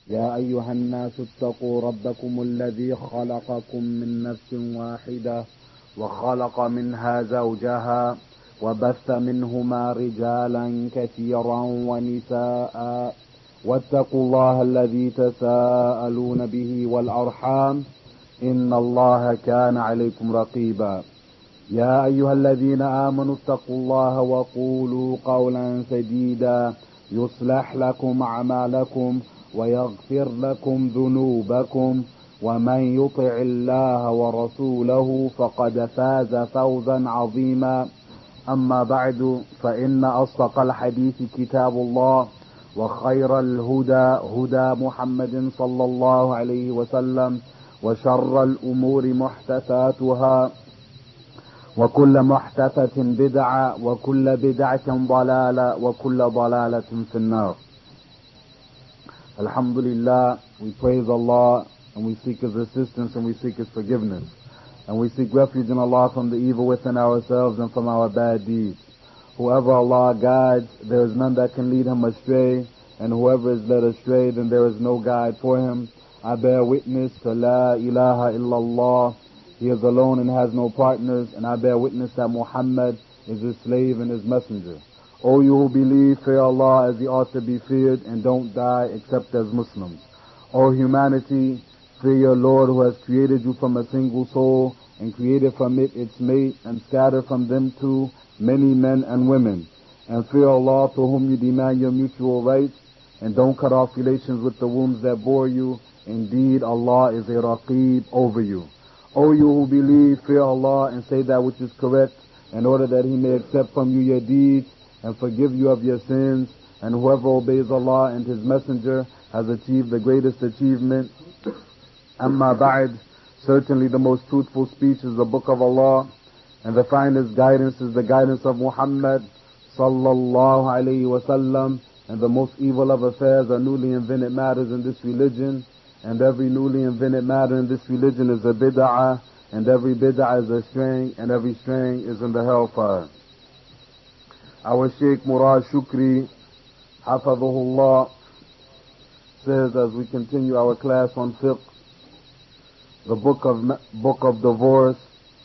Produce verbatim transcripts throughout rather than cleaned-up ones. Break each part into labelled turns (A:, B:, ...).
A: يا أيها الناس اتقوا ربكم الذي خلقكم من نفس واحدة وخلق منها زوجها وبث منهما رجالا كثيرا ونساء واتقوا الله الذي تساءلون به والأرحام إن الله كان عليكم رقيبا. يا أيها الذين آمنوا اتقوا الله وقولوا قولا سديدا يصلح لكم أعمالكم ويغفر لكم ذنوبكم ومن يطع الله ورسوله فقد فاز فوزا عظيما. أما بعد، فإن أصدق الحديث كتاب الله، وخير الهدى هدى محمد صلى الله عليه وسلم، وشر الأمور محدثاتها، وكل محدثة بدعة، وكل بدعة ضلالة، وكل ضلالة في النار. Alhamdulillah, we praise Allah and we seek His assistance and we seek His forgiveness. And we seek refuge in Allah from the evil within ourselves and from our bad deeds. Whoever Allah guides, there is none that can lead him astray. And whoever is led astray, then there is no guide for him. I bear witness to La ilaha illallah. He is alone and has no partners. And I bear witness that Muhammad is His slave and His messenger. O you who believe, fear Allah as He ought to be feared, and don't die except as Muslims. O humanity, fear your Lord who has created you from a single soul, and created from it its mate, and scattered from them two many men and women. And fear Allah to whom you demand your mutual rights, and don't cut off relations with the wombs that bore you. Indeed, Allah is a Raqib over you. O you who believe, fear Allah and say that which is correct, in order that He may accept from you your deeds and forgive you of your sins. And whoever obeys Allah and His Messenger has achieved the greatest achievement. Amma ba'd, certainly the most truthful speech is the Book of Allah, and the finest guidance is the guidance of Muhammad sallallahu alayhi wa sallam, and the most evil of affairs are newly invented matters in this religion, and every newly invented matter in this religion is a bid'ah, and every bid'ah is a straying, and every straying is in the hellfire. Our Shaykh Murad Shukri, Hafadhuhullah, says as we continue our class on fiqh, the book of book of divorce,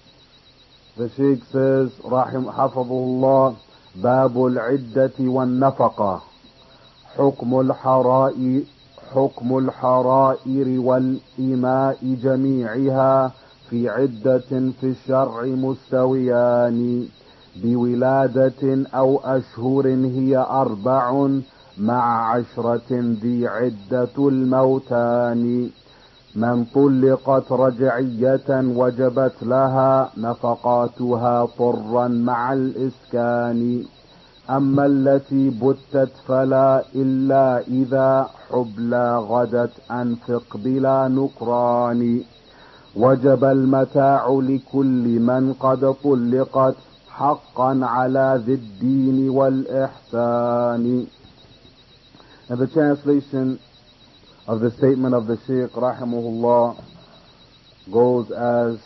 A: the Shaykh says, Rahim Hafadhuhullah, Babul Iddati wan Nafaqa, Hukmul Hara'i, Hukmul Hara'iri wal Ima'i Jami'iha fi Iddatin fi Shar'i Mustawiyani. بولادة أو أشهر هي أربع مع عشرة ذي عدة الموتان. من طلقت رجعية وجبت لها نفقاتها طرا مع الإسكان. أما التي بتت فلا إلا إذا حبلى غدت أنفق بلا نكران. وجب المتاع لكل من قد طلقت حقا على ذي الدين والإحسان. And the translation of the statement of the Shaykh rahimahullah goes as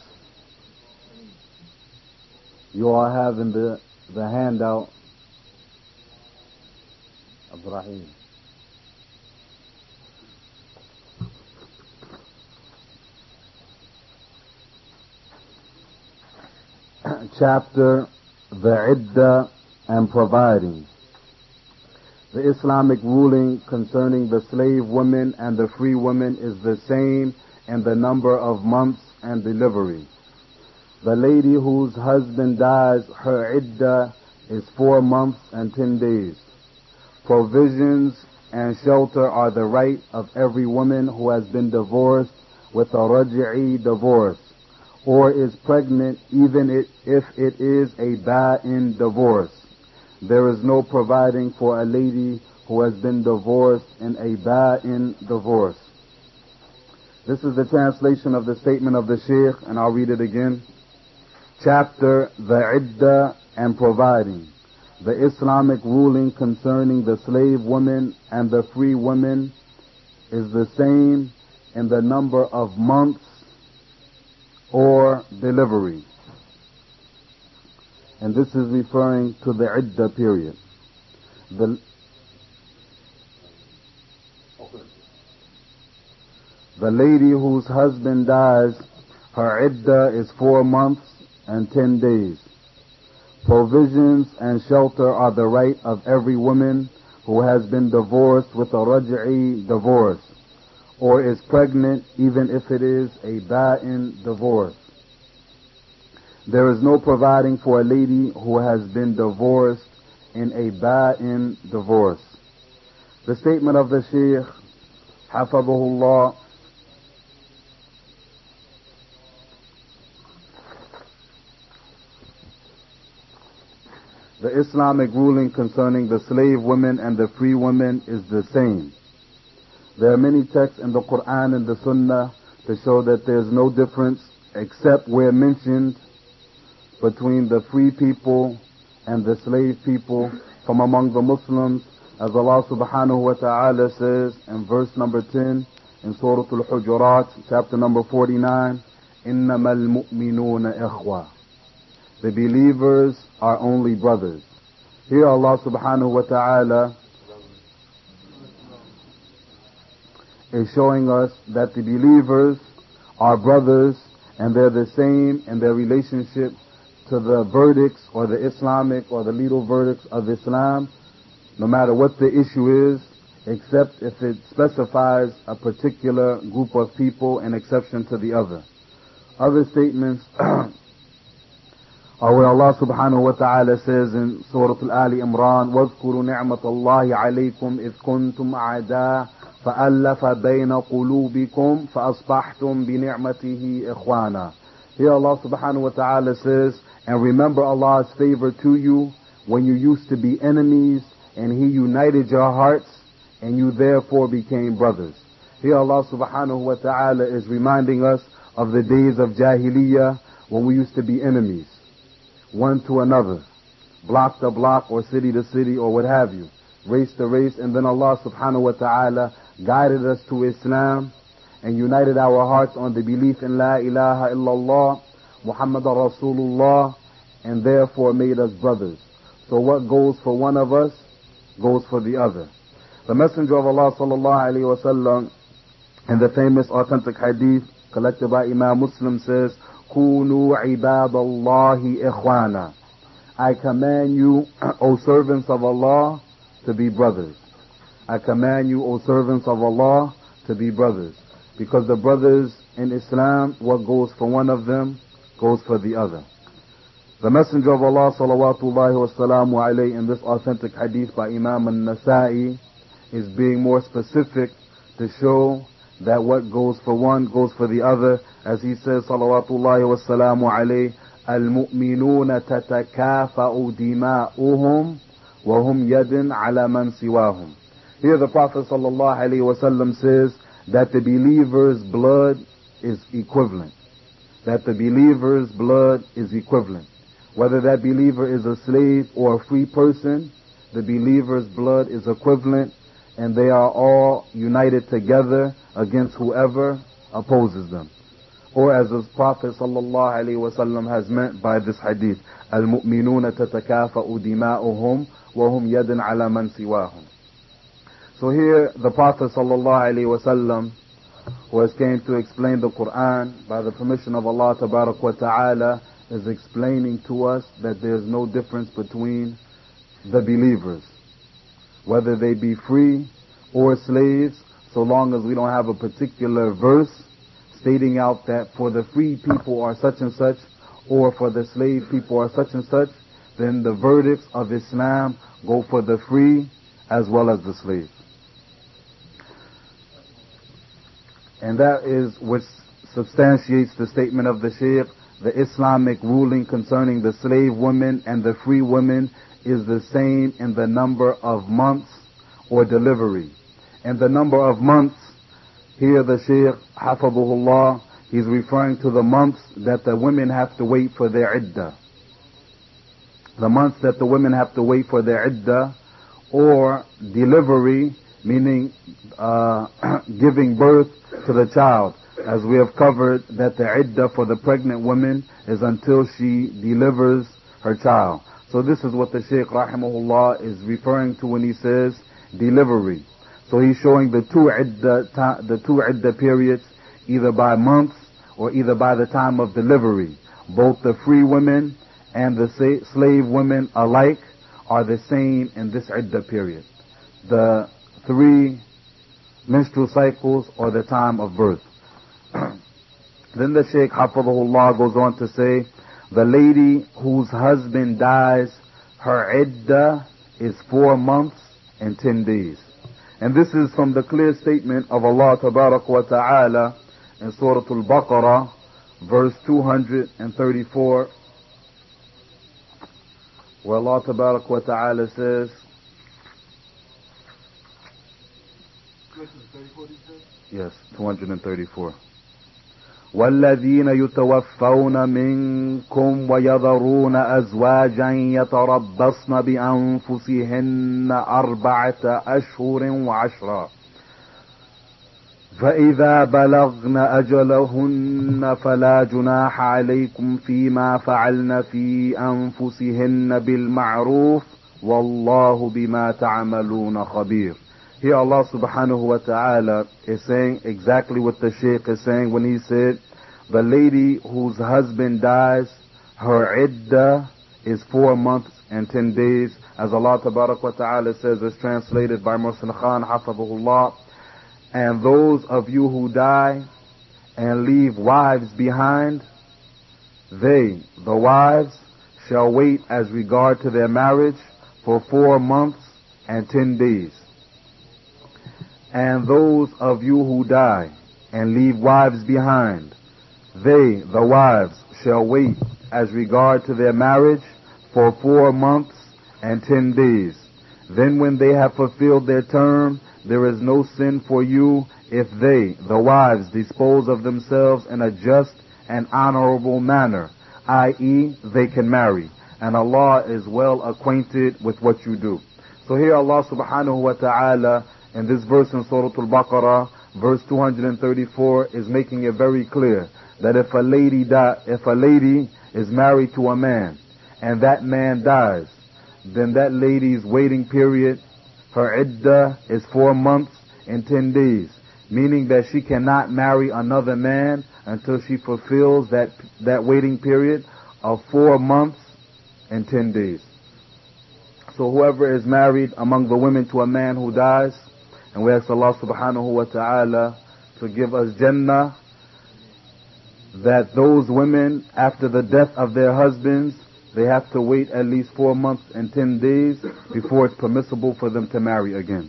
A: you are having the, the handout. Abdurrahim. Chapter The Iddah and Providing. The Islamic ruling concerning the slave women and the free women is the same in the number of months and delivery. The lady whose husband dies, her iddah is four months and ten days. Provisions and shelter are the right of every woman who has been divorced with a raj'i divorce, or is pregnant, even if it is a ba'in divorce. There is no providing for a lady who has been divorced in a ba'in divorce. This is the translation of the statement of the Shaykh, and I'll read it again. Chapter The Iddah and Providing. The Islamic ruling concerning the slave woman and the free woman is the same in the number of months or delivery. And this is referring to the iddah period. The The lady whose husband dies, her iddah is four months and ten days. Provisions and shelter are the right of every woman who has been divorced with a raj'i divorce, or is pregnant even if it is a ba'in divorce. There is no providing for a lady who has been divorced in a ba'in divorce. The statement of the Shaykh, Hafadhahullah, the Islamic ruling concerning the slave women and the free women is the same. There are many texts in the Quran and the Sunnah to show that there's no difference except where mentioned between the free people and the slave people from among the Muslims, as Allah subhanahu wa ta'ala says in verse number ten in Surah Al-Hujurat, chapter number forty-nine, إِنَّمَا الْمُؤْمِنُونَ إِخْوَةً. The believers are only brothers. Here Allah subhanahu wa ta'ala is showing us that the believers are brothers and they're the same in their relationship to the verdicts or the Islamic or the legal verdicts of Islam, no matter what the issue is, except if it specifies a particular group of people an exception to the other. Other statements are where Allah subhanahu wa ta'ala says in Surah Al-Ali Imran, وَاذْكُرُوا نِعْمَةَ اللَّهِ عَلَيْكُمْ إِذْ كُنْتُمْ أَعْدَاءً فَأَلَّفَ بَيْنَ قُلُوبِكُمْ فَأَصْبَحْتُمْ بِنِعْمَتِهِ إِخْوَانًا. Here Allah subhanahu wa ta'ala says, and remember Allah's favor to you when you used to be enemies and He united your hearts and you therefore became brothers. Here Allah subhanahu wa ta'ala is reminding us of the days of Jahiliyyah when we used to be enemies, one to another, block to block or city to city or what have you, race to race, and then Allah subhanahu wa ta'ala guided us to Islam and united our hearts on the belief in La ilaha illallah, Muhammadan Rasulullah, and therefore made us brothers. So what goes for one of us goes for the other. The Messenger of Allah sallallahu alaihi wasallam in the famous authentic hadith collected by Imam Muslim says, Kunu ibadallahi ikhwana. I command you, O servants of Allah, to be brothers. I command you, O servants of Allah, to be brothers. Because the brothers in Islam, what goes for one of them goes for the other. The Messenger of Allah salawatullahi wa salamu alayhi in this authentic hadith by Imam al-Nasa'i is being more specific to show that what goes for one goes for the other, as he says salawatullahi wa salamu alayhi, al-mu'minuna tatakafa'u dima'uhum wa hum yadin ala man siwahum. Here the Prophet sallallahu alayhi wa sallam says that the believer's blood is equivalent. That the believer's blood is equivalent. Whether that believer is a slave or a free person, the believer's blood is equivalent, and they are all united together against whoever opposes them. Or as the Prophet sallallahu alaihi wasallam has meant by this hadith, al-mu'minuna tatakafa'u dima'uhum wa hum yadun ala man siwahum. So here the Prophet sallallahu alaihi wasallam, who has came to explain the Quran by the permission of Allah tabarak wa ta'ala, is explaining to us that there's no difference between the believers, whether they be free or slaves, so long as we don't have a particular verse stating out that for the free people are such and such, or for the slave people are such and such, then the verdicts of Islam go for the free as well as the slave. And that is what substantiates the statement of the Shaykh. The Islamic ruling concerning the slave women and the free women is the same in the number of months or delivery. And the number of months, here the Shaykh, Hafadhullah, he's referring to the months that the women have to wait for their iddah. The months that the women have to wait for their iddah, or delivery, meaning uh, giving birth to the child. As we have covered, that the iddah for the pregnant woman is until she delivers her child. So this is what the Shaykh rahimahullah is referring to when he says delivery. So he's showing the two idda, the two idda periods, either by months or either by the time of delivery. Both the free women and the slave women alike are the same in this idda period. The three menstrual cycles or the time of birth. Then the Shaykh Hafidhahullah goes on to say, the lady whose husband dies, her idda is four months and ten days. And this is from the clear statement of Allah Tabarak wa Ta'ala in Surah Al-Baqarah, verse two hundred thirty-four, where Allah Tabarak wa Ta'ala says, yes, two hundred thirty-four. والذين يتوفون منكم ويذرون أزواجا يتربصن بأنفسهن أربعة أشهر وعشرا فإذا بلغن أجلهن فلا جناح عليكم فيما فعلن في أنفسهن بالمعروف والله بما تعملون خبير. Here Allah subhanahu wa ta'ala is saying exactly what the Shaykh is saying when he said, the lady whose husband dies, her idda is four months and ten days, as Allah tabarak wa ta'ala says, as translated by Muhsin Khan Hafidhahullah. And those of you who die and leave wives behind, they, the wives, shall wait as regard to their marriage for four months and ten days. And those of you who die and leave wives behind, they, the wives, shall wait as regard to their marriage for four months and ten days. Then when they have fulfilled their term, there is no sin for you if they, the wives, dispose of themselves in a just and honorable manner, that is they can marry. And Allah is well acquainted with what you do. So here Allah subhanahu wa ta'ala in this verse in Surah Al-Baqarah, verse two hundred thirty-four, is making it very clear that if a lady die, if a lady is married to a man and that man dies, then that lady's waiting period, her idda, is four months and ten days, meaning that she cannot marry another man until she fulfills that that waiting period of four months and ten days. So whoever is married among the women to a man who dies, and we ask Allah subhanahu wa ta'ala to give us Jannah, that those women, after the death of their husbands, they have to wait at least four months and ten days before it's permissible for them to marry again.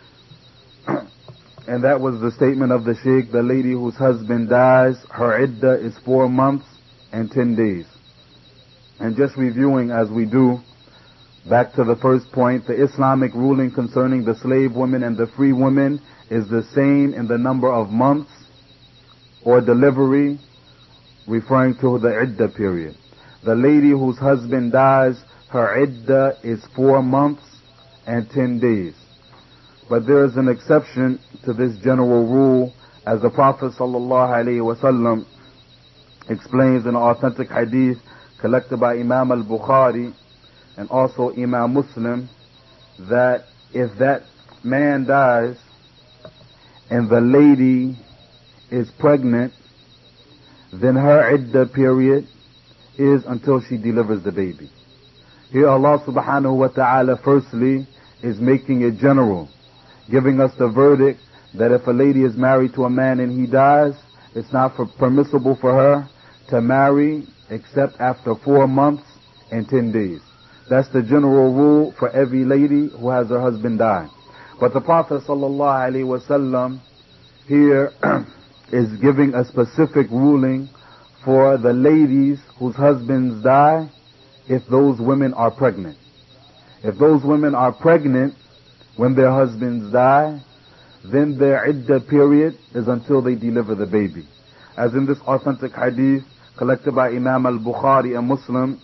A: And that was the statement of the Shaykh, the lady whose husband dies, her idda is four months and ten days. And just reviewing as we do, back to the first point, the Islamic ruling concerning the slave women and the free women is the same in the number of months or delivery, referring to the idda period. The lady whose husband dies, her idda is four months and ten days. But there is an exception to this general rule, as the Prophet sallallahu alaihi wasallam explains in an authentic hadith collected by Imam al-Bukhari and also Imam Muslim, that if that man dies and the lady is pregnant, then her idda period is until she delivers the baby. Here Allah subhanahu wa ta'ala firstly is making it general, giving us the verdict that if a lady is married to a man and he dies, it's not for, permissible for her to marry except after four months and ten days. That's the general rule for every lady who has her husband die. But the Prophet sallallahu alaihi wasallam here is giving a specific ruling for the ladies whose husbands die if those women are pregnant. If those women are pregnant when their husbands die, then their idda period is until they deliver the baby. As in this authentic hadith collected by Imam al-Bukhari and Muslim,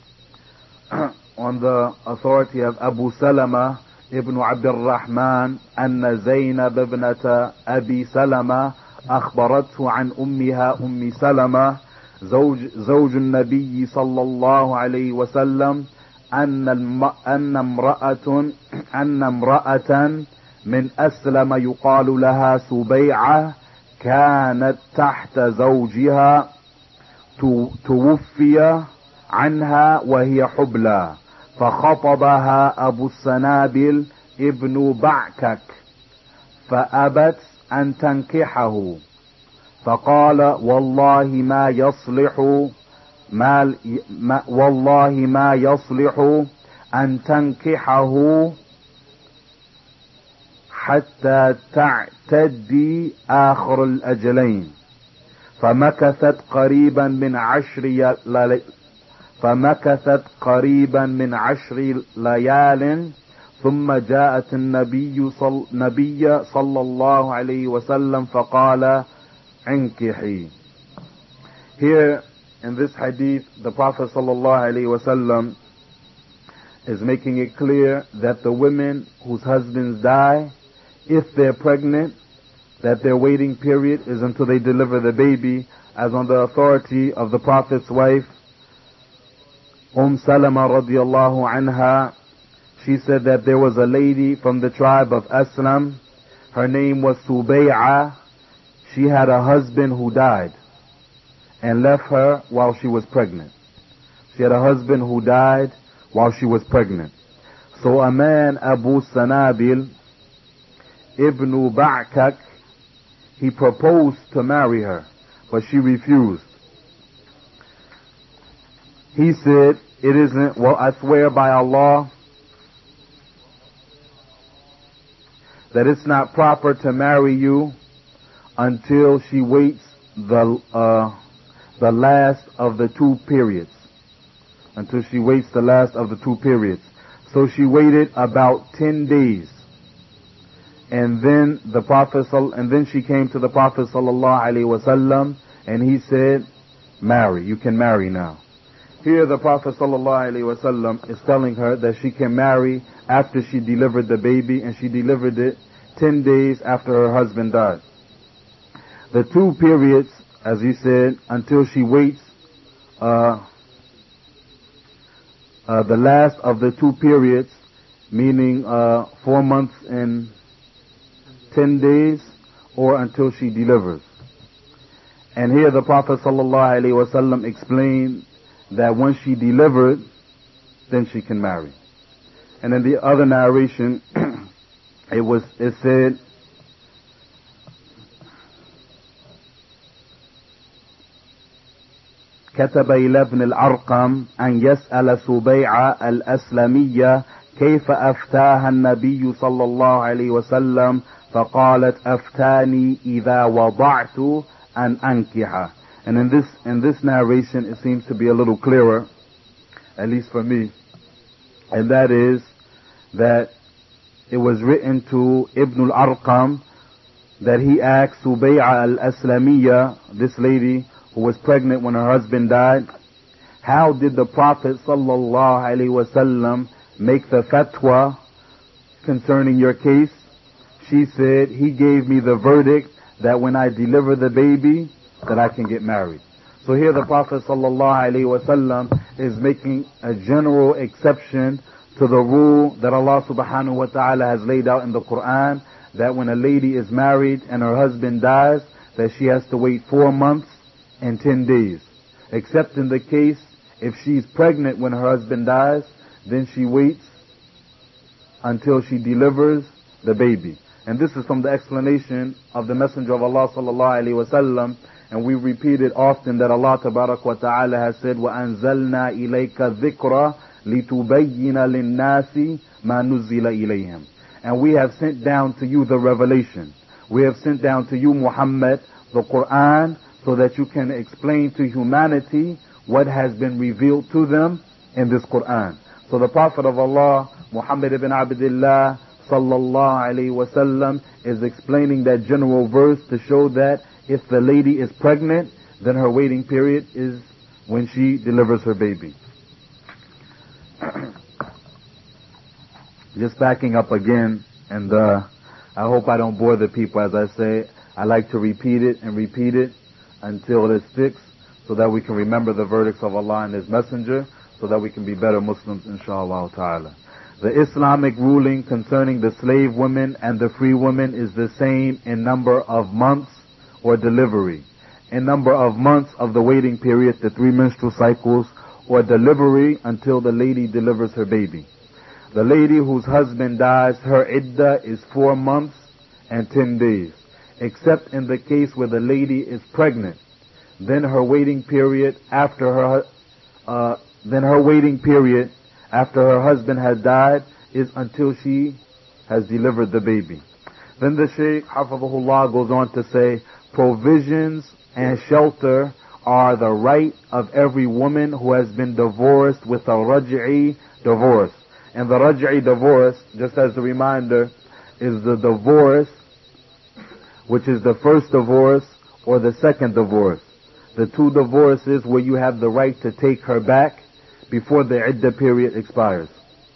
A: on the authority of Abu Salama ibn Abdul Rahman, أن زينب ابنة أبي سلمة أخبرته عن أمها أم سلمة زوج, زوج النبي صلى الله عليه وسلم أن أن امرأة أن امرأة من أسلم يقال لها سبيعة كانت تحت زوجها توفي عنها وهي حبلى فخطبها أبو السنابل ابن بعكك فأبت أن تنكحه فقال والله ما يصلح ما ما والله ما يصلح أن تنكحه حتى تعتدي آخر الأجلين فمكثت قريبا من عشر فمكثت قريبا من عشر ليال ثم جاءت النبي صل... نبي صلى الله عليه وسلم فقال انكحي. Here in this hadith, the Prophet sallallahu alaihi wasallam is making it clear that the women whose husbands die, if they're pregnant, that their waiting period is until they deliver the baby, as on the authority of the Prophet's wife, Umm Salama radiallahu anha. She said that there was a lady from the tribe of Aslam. Her name was Subay'ah. She had a husband who died and left her while she was pregnant. She had a husband who died while she was pregnant. So a man, Abu Sanabil ibn Ba'kak, he proposed to marry her, but she refused. He said, it isn't, well, I swear by Allah that it's not proper to marry you until she waits the uh, the last of the two periods. Until she waits the last of the two periods. So she waited about ten days. And then the Prophet, and then she came to the Prophet sallallahu alaihi wasallam, and he said, marry, you can marry now. Here the Prophet sallallahu alaihi wasallam is telling her that she can marry after she delivered the baby, and she delivered it ten days after her husband died. The two periods, as he said, until she waits uh, uh, the last of the two periods, meaning uh, four months and ten days, or until she delivers. And here the Prophet sallallahu alaihi wasallam explained that once she delivered, then she can marry. And in the other narration, it was it said, كتب إلى ابن الأرقم أن يسأل سبيعة الأسلمية كيف أفتاها النبي صلى الله عليه وسلم فقالت أفتاني إذا وضعت أن أنكح. And in this in this narration it seems to be a little clearer, at least for me, and that is that it was written to Ibn al-Arqam that he asked Subay'a al-Aslamiyya, this lady who was pregnant when her husband died, how did the Prophet sallallahu alaihi wasallam make the fatwa concerning your case? She said, he gave me the verdict that when I deliver the baby, that I can get married. So here the Prophet sallallahu alaihi wasallam is making a general exception to the rule that Allah subhanahu wa ta'ala has laid out in the Quran, that when a lady is married and her husband dies, that she has to wait four months and ten days. Except in the case if she's pregnant when her husband dies, then she waits until she delivers the baby. And this is from the explanation of the Messenger of Allah sallallahu alaihi wasallam, and we repeat it often, that Allah tabarak wa ta'ala has said, وَأَنزَلْنَا إِلَيْكَ الذِّكْرَ لِتُبَيِّنَ لِلنَّاسِ مَا نُزِّلَ إِلَيْهِمْ. And we have sent down to you the revelation. We have sent down to you, Muhammad, the Quran, so that you can explain to humanity what has been revealed to them in this Quran. So the Prophet of Allah, Muhammad ibn Abdullah sallallahu alayhi wasallam, is explaining that general verse to show that if the lady is pregnant, then her waiting period is when she delivers her baby. Just backing up again, and uh, I hope I don't bore the people. As I say, I like to repeat it and repeat it until it sticks, so that we can remember the verdicts of Allah and His Messenger, so that we can be better Muslims, inshallah ta'ala. The Islamic ruling concerning the slave women and the free women is the same in number of months or delivery. In number of months of the waiting period, the three menstrual cycles, or delivery until the lady delivers her baby. The lady whose husband dies, her iddah is four months and ten days, except in the case where the lady is pregnant. Then her waiting period after her, uh, then her waiting period after her husband has died is until she has delivered the baby. Then the Shaykh, Hafidhahullah, goes on to say, provisions and shelter are the right of every woman who has been divorced with a raj'i divorce. And the raj'i divorce, just as a reminder, is the divorce which is the first divorce or the second divorce. The two divorces where you have the right to take her back before the iddah period expires.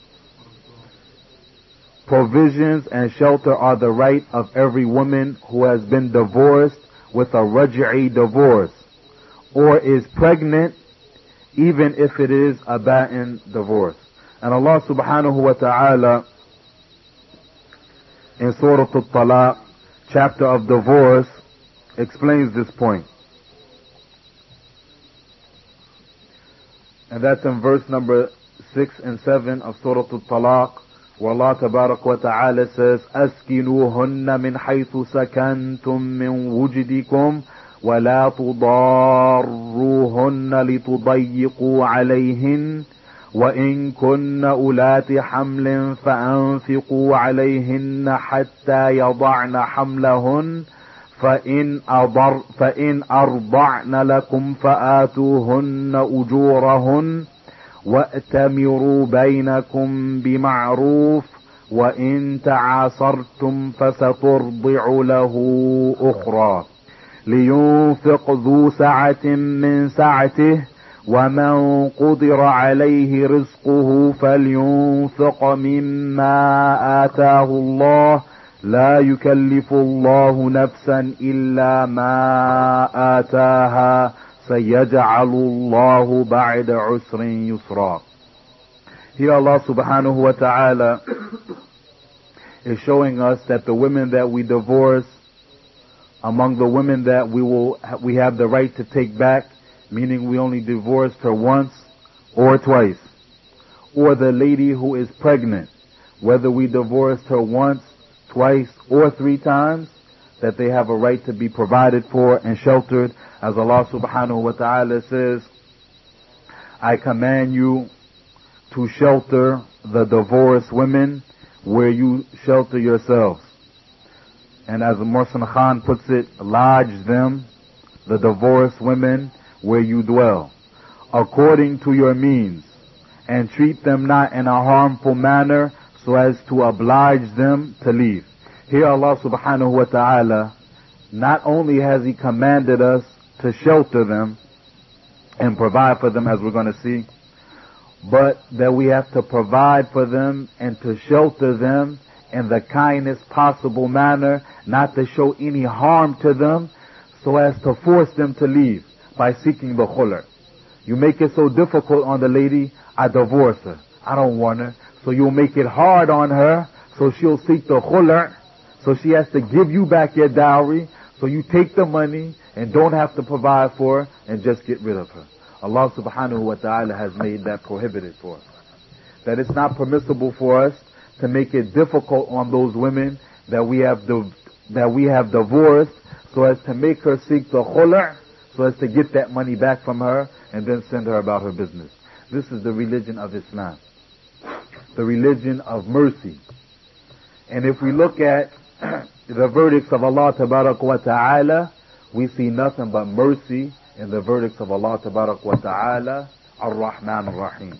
A: Provisions and shelter are the right of every woman who has been divorced with a raj'i divorce, or is pregnant, even if it is a ba'in divorce. And Allah subhanahu wa ta'ala in Surah Al-Talaq, chapter of divorce, explains this point. And that's in verse number six and seven of Surah Al-Talaq, where Allah tabarak wa ta'ala says, أَسْكِنُوهُنَّ مِنْ حَيْثُ سَكَنْتُم مِّن وُجْدِكُمْ وَلَا تُضَارُّوهُنَّ لِتُضَيِّقُوا عَلَيْهِنَّ وَإِن كُنَّ أُولَاتِ حَمْلٍ فَأَنفِقُوا عَلَيْهِنَّ حَتَّى يَضَعْنَ حَمْلَهُنَّ فإن, أضر فإن أرضعن لكم فآتوهن أجورهن وأتمروا بينكم بمعروف وإن تعاصرتم فسترضع له أخرى لينفق ذو سعة من سعته ومن قدر عليه رزقه فلينفق مما آتاه الله لا يكلف الله نفسا إلا ما آتاها سيجعل الله بعد عسر يسرا. Here Allah subhanahu wa ta'ala is showing us that the women that we divorce, among the women that we will we have the right to take back, meaning we only divorced her once or twice, or the lady who is pregnant, whether we divorced her once, twice, or three times, that they have a right to be provided for and sheltered, as Allah subhanahu wa ta'ala says, I command you to shelter the divorced women where you shelter yourselves. And as Mohsin Khan puts it, lodge them, the divorced women, where you dwell, according to your means, and treat them not in a harmful manner, so as to oblige them to leave. Here Allah subhanahu wa ta'ala, not only has He commanded us to shelter them and provide for them, as we're going to see, but that we have to provide for them and to shelter them in the kindest possible manner, not to show any harm to them, so as to force them to leave by seeking the khulr. You make it so difficult on the lady, I divorce her, I don't want her. So you'll make it hard on her, so she'll seek the khulr, so she has to give you back your dowry, so you take the money and don't have to provide for her and just get rid of her. Allah subhanahu wa ta'ala has made that prohibited for us. That it's not permissible for us to make it difficult on those women that we have div- that we have divorced, so as to make her seek the khulr, so as to get that money back from her and then send her about her business. This is the religion of Islam, the religion of mercy. And if we look at the verdicts of Allah tabarak wa ta'ala, we see nothing but mercy in the verdicts of Allah tabarak wa ta'ala, Ar-Rahman Ar-Rahim.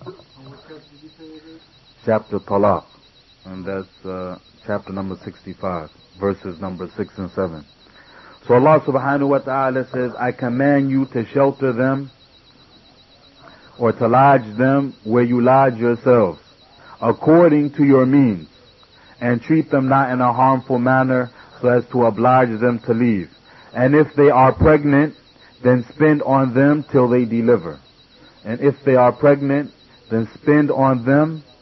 A: Chapter Talaq, and that's uh, chapter number sixty-five, verses number six and seven. So Allah subhanahu wa ta'ala says, I command you to shelter them, or to lodge them where you lodge yourselves, according to your means, and treat them not in a harmful manner, so as to oblige them to leave. And if they are pregnant, then spend on them till they deliver. And if they are pregnant, then spend on them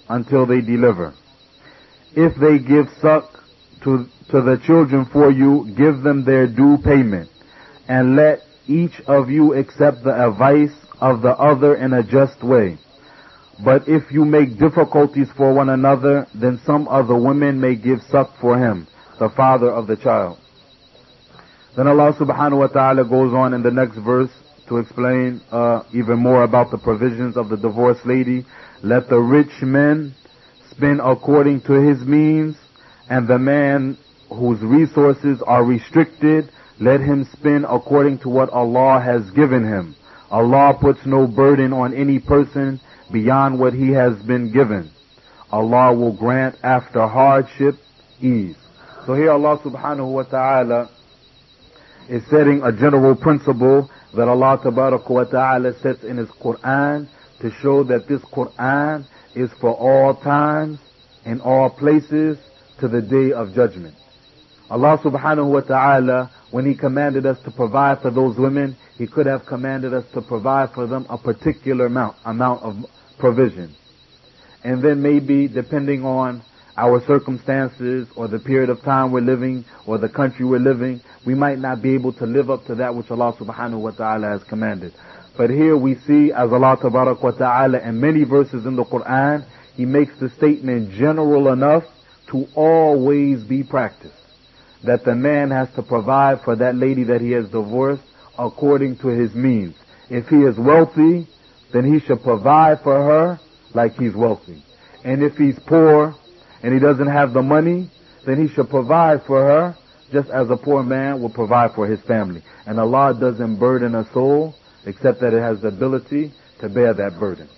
A: until they deliver. If they give suck to, to the children for you, give them their due payment, and let each of you accept the advice of the other in a just way. But if you make difficulties for one another, then some of the women may give suck for him, the father of the child. Then Allah subhanahu wa ta'ala goes on in the next verse to explain uh, even more about the provisions of the divorced lady. Let the rich man spend according to his means, and the man whose resources are restricted, let him spend according to what Allah has given him. Allah puts no burden on any person beyond what he has been given. Allah will grant after hardship ease. So here Allah subhanahu wa ta'ala is setting a general principle that Allah tabaraka wa ta'ala sets in His Quran to show that this Quran is for all times, in all places, to the day of judgment. Allah subhanahu wa ta'ala, when He commanded us to provide for those women, He could have commanded us to provide for them a particular amount, amount of provision. And then maybe, depending on our circumstances or the period of time we're living or the country we're living, we might not be able to live up to that which Allah subhanahu wa ta'ala has commanded. But here we see, as Allah tabarak wa ta'ala in many verses in the Quran, He makes the statement general enough to always be practiced. That the man has to provide for that lady that he has divorced according to his means. If he is wealthy, then he should provide for her like he's wealthy. And if he's poor and he doesn't have the money, then he should provide for her just as a poor man will provide for his family. And Allah doesn't burden a soul except that it has the ability to bear that burden.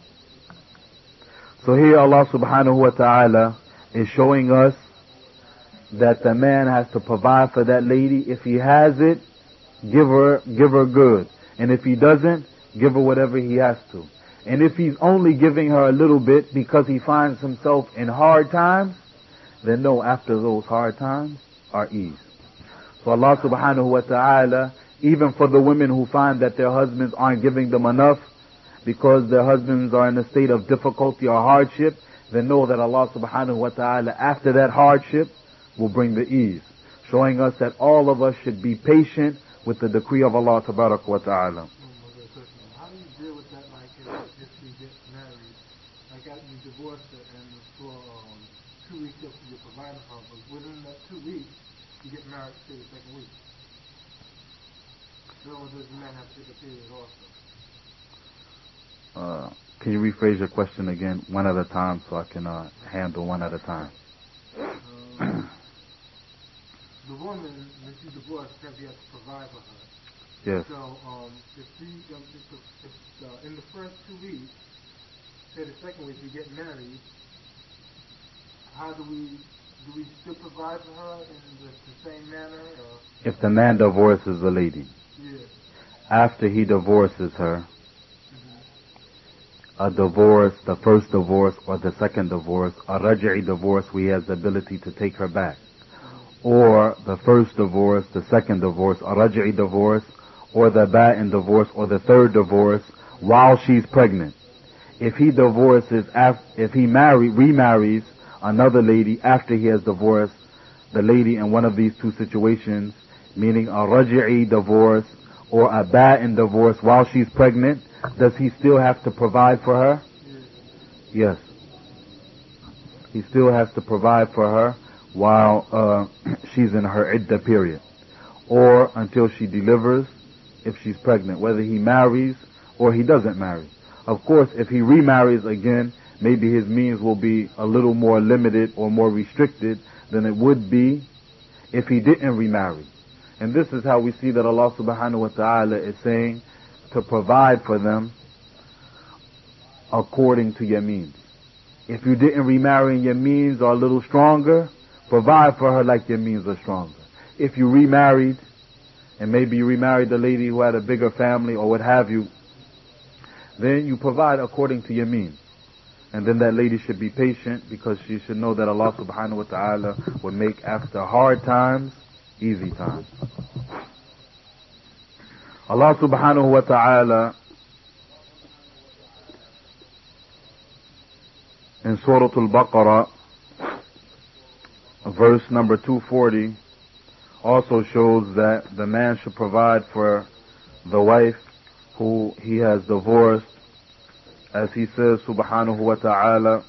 A: So here Allah subhanahu wa ta'ala is showing us that the man has to provide for that lady. If he has it, give her, give her good. And if he doesn't, give her whatever he has to. And if he's only giving her a little bit because he finds himself in hard times, then no, after those hard times are ease. So Allah subhanahu wa ta'ala, even for the women who find that their husbands aren't giving them enough because their husbands are in a state of difficulty or hardship, then know that Allah subhanahu wa ta'ala, after that hardship, will bring the ease, showing us that all of us should be patient with the decree of Allah tabarak wa ta'ala.
B: How do you deal with that, like if, if you get married, like after you divorce her and for um, two weeks after you're providing for her, but within that two weeks, you get married to the second week? Or does the man have to take a period also?
A: Uh, can you rephrase your question again, one at a time, so I can uh, handle one at a time?
B: Um, the woman, when she divorced, says you have to provide for her.
A: Yes.
B: So, um, if we, um, if, if uh, in the first two weeks, say the second week, we get married, how do we, do we still provide for her in the, the same manner? Or?
A: If the man divorces the lady,
B: Yeah.
A: after he divorces her, a divorce, the first divorce or the second divorce, a raj'i divorce, we has the ability to take her back. Or the first divorce, the second divorce, a raj'i divorce, or the ba'in divorce, or the third divorce, while she's pregnant. If he divorces, if he marry, remarries another lady after he has divorced the lady in one of these two situations, meaning a raj'i divorce or a ba'in divorce while she's pregnant, does he still have to provide for her? Yes. He still has to provide for her while uh, she's in her iddah period. Or until she delivers, if she's pregnant, whether he marries or he doesn't marry. Of course, if he remarries again, maybe his means will be a little more limited or more restricted than it would be if he didn't remarry. And this is how we see that Allah subhanahu wa ta'ala is saying to provide for them according to your means. If you didn't remarry and your means are a little stronger, provide for her like your means are stronger. If you remarried, and maybe you remarried the lady who had a bigger family or what have you, then you provide according to your means. And then that lady should be patient because she should know that Allah subhanahu wa ta'ala will make after hard times, easy times. Allah subhanahu wa ta'ala in Surah Al-Baqarah, verse number two forty, also shows that the man should provide for the wife who he has divorced, as he says subhanahu wa ta'ala,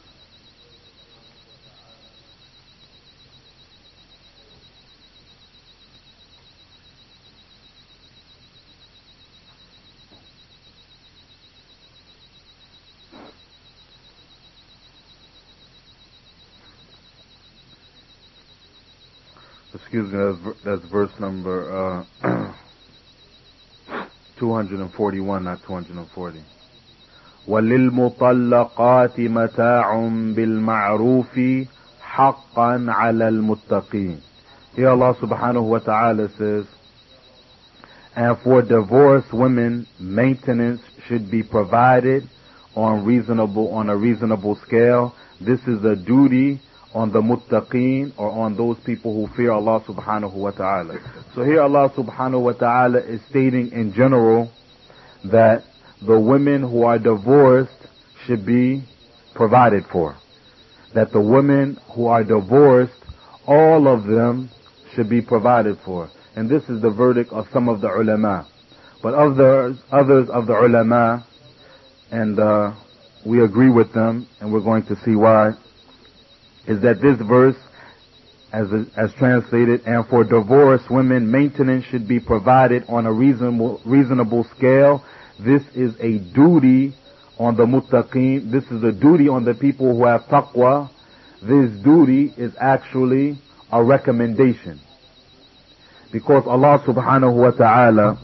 A: excuse me, that's, that's verse number uh, two forty-one, not two forty. وَلِلْمُطَلَّقَاتِ مَتَاعٌ بِالْمَعْرُوفِ حَقًّا عَلَى الْمُتَّقِينَ. Here Allah subhanahu wa ta'ala says, and for divorced women, maintenance should be provided on reasonable, on a reasonable scale. This is a duty on the muttaqeen, or on those people who fear Allah subhanahu wa ta'ala. So here Allah subhanahu wa ta'ala is stating in general that the women who are divorced should be provided for. That the women who are divorced, all of them should be provided for. And this is the verdict of some of the ulama. But others, others of the ulama, and uh, we agree with them, and we're going to see why, is that this verse, as as translated, and for divorced women, maintenance should be provided on a reasonable reasonable scale. This is a duty on the muttaqeen. This is a duty on the people who have taqwa. This duty is actually a recommendation, because Allah subhanahu wa ta'ala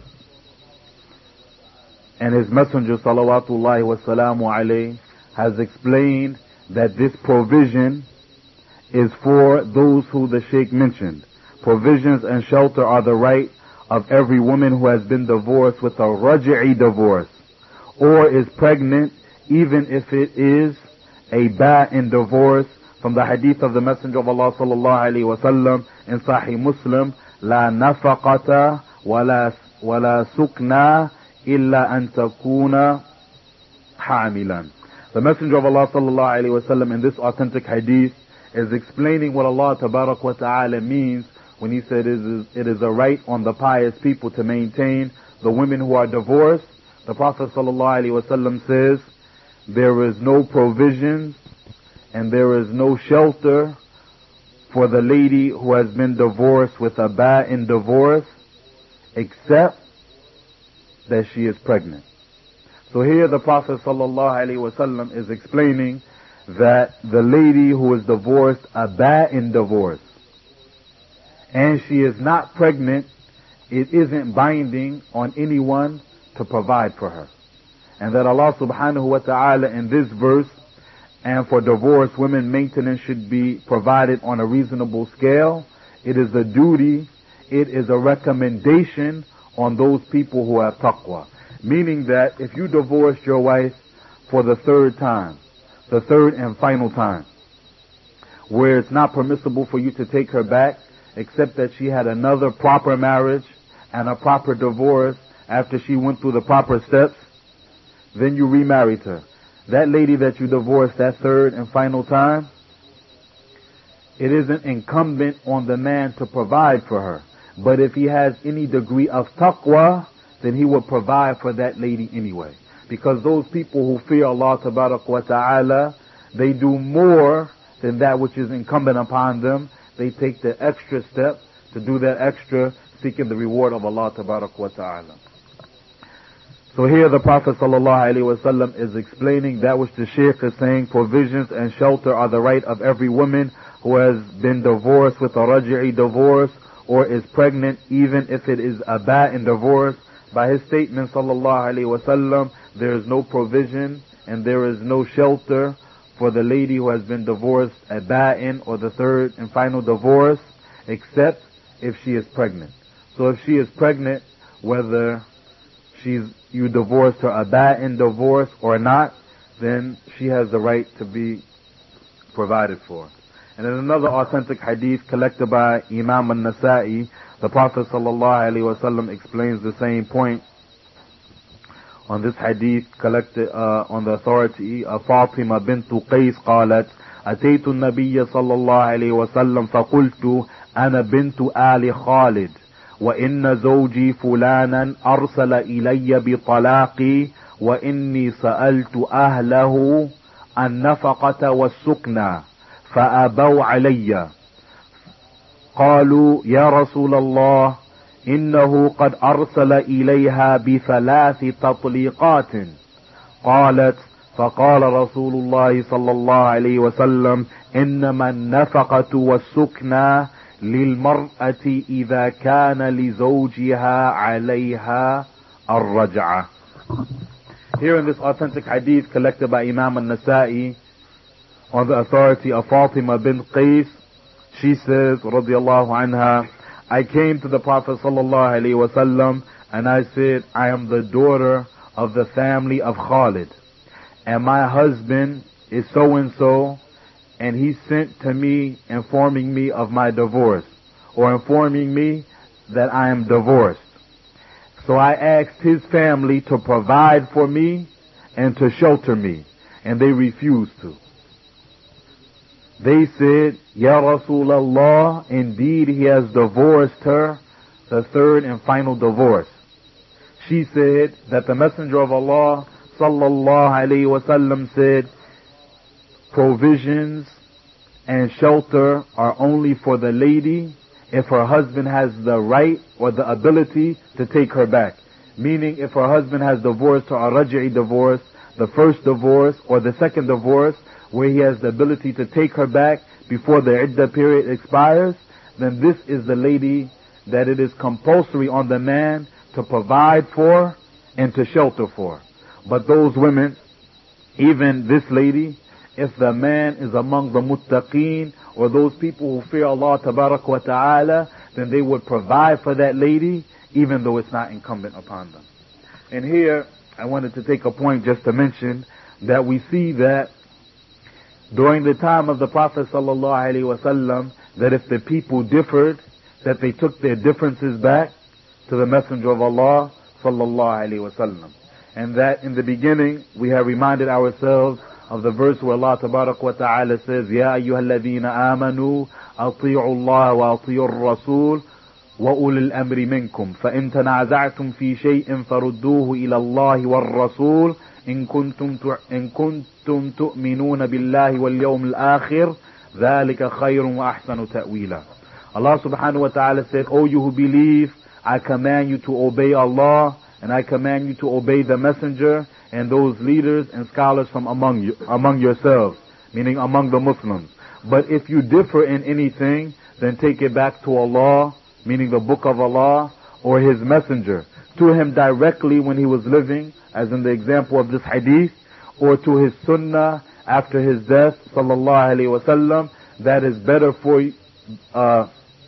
A: and His Messenger salawatullahi wa salamu alayhi has explained that this provision is for those who the Shaykh mentioned. Provisions and shelter are the right of every woman who has been divorced with a raj'i divorce, or is pregnant, even if it is a ba'in divorce, from the hadith of the Messenger of Allah sallallahu alayhi wa sallam in Sahih Muslim, la nafaqata wala wala sukna illa an takuna hamilan. The Messenger of Allah sallallahu alayhi wa sallam in this authentic hadith is explaining what Allah tabarak wa ta'ala means when He said it is, it is a right on the pious people to maintain the women who are divorced. The Prophet sallallahu alaihi wasallam says there is no provisions and there is no shelter for the lady who has been divorced with a ba'in divorce, except that she is pregnant. So here the Prophet sallallahu alaihi wasallam is explaining that the lady who is divorced a ba'in divorce, and she is not pregnant, it isn't binding on anyone to provide for her. And that Allah subhanahu wa ta'ala in this verse, and for divorced women, maintenance should be provided on a reasonable scale. It is a duty, it is a recommendation on those people who have taqwa. Meaning that if you divorced your wife for the third time, the third and final time, where it's not permissible for you to take her back, except that she had another proper marriage and a proper divorce after she went through the proper steps, then you remarried her. That lady that you divorced that third and final time, it isn't incumbent on the man to provide for her. But if he has any degree of taqwa, then he will provide for that lady anyway. Because those people who fear Allah tabarak wa ta'ala, they do more than that which is incumbent upon them. They take the extra step to do that extra, seeking the reward of Allah tabarak wa ta'ala. So here the Prophet sallallahu alaihi wasallam is explaining that which the Shaykh is saying, provisions and shelter are the right of every woman who has been divorced with a raj'i divorce, or is pregnant, even if it is a ba'in divorce. By his statement sallallahu alaihi wasallam, there is no provision and there is no shelter for the lady who has been divorced at ba'in, or the third and final divorce, except if she is pregnant. So if she is pregnant, whether she's you divorced her a ba'in divorce or not, then she has the right to be provided for. And in another authentic hadith collected by Imam al-Nasa'i, the Prophet sallallahu alaihi wasallam explains the same point on this hadith collected uh, on the authority of Fatima bint Qais قالت أتيت النبي صلى الله عليه وسلم فقلت أنا بنت آل خالد وإن زوجي فلانا أرسل إلي بطلاقي وإني سألت أهله النفقة والسكنى فأبوا علي قالوا يا رسول الله إنه قد أرسل إليها بثلاث تطليقات قالت فقال رسول الله صلى الله عليه وسلم إنما النفقة والسكنى للمرأة إذا كان لزوجها عليها الرجعة. Here in this authentic hadith collected by Imam al-Nasa'i on the authority of Fatima bint Qais, she says, radiyallahu anha, I came to the Prophet sallallahu alaihi wasallam and I said, I am the daughter of the family of Khalid, and my husband is so and so, and he sent to me informing me of my divorce, or informing me that I am divorced. So I asked his family to provide for me and to shelter me, and they refused to. They said, Ya Rasulallah, indeed he has divorced her, the third and final divorce. She said that the Messenger of Allah sallallahu alayhi wasallam said, provisions and shelter are only for the lady if her husband has the right or the ability to take her back. Meaning if her husband has divorced her, a raj'i divorce, the first divorce or the second divorce, where he has the ability to take her back before the iddah period expires, then this is the lady that it is compulsory on the man to provide for and to shelter for. But those women, even this lady, if the man is among the muttaqeen or those people who fear Allah tabarak wa ta'ala, then they would provide for that lady even though it's not incumbent upon them. And here I wanted to take a point just to mention that we see that during the time of the Prophet sallallahu alaihi wasallam, that if the people differed, that they took their differences back to the Messenger of Allah sallallahu alaihi wasallam. And that in the beginning we have reminded ourselves of the verse where Allah tabarak wa ta'ala says, Ya ayyuhalladhina amanu ati'u Allah wa ati'u ar-rasul wa ulil amri minkum fa in tanaza'tum fi shay'in farudduhu ila Allah war-rasul in kuntum in kuntum tu'minuna billahi wal yawmil akhir dhalika khayrun wa ahsanu ta'wila. Allah subhanahu wa ta'ala said, O you who believe, I command you to obey Allah and I command you to obey the messenger and those leaders and scholars from among you, among yourselves, meaning among the Muslims. But if you differ in anything, then take it back to Allah, meaning the book of Allah, or his messenger, to him directly when he was living, as in the example of this hadith, or to his sunnah after his death, sallallahu alaihi wasallam. That is better for you, uh,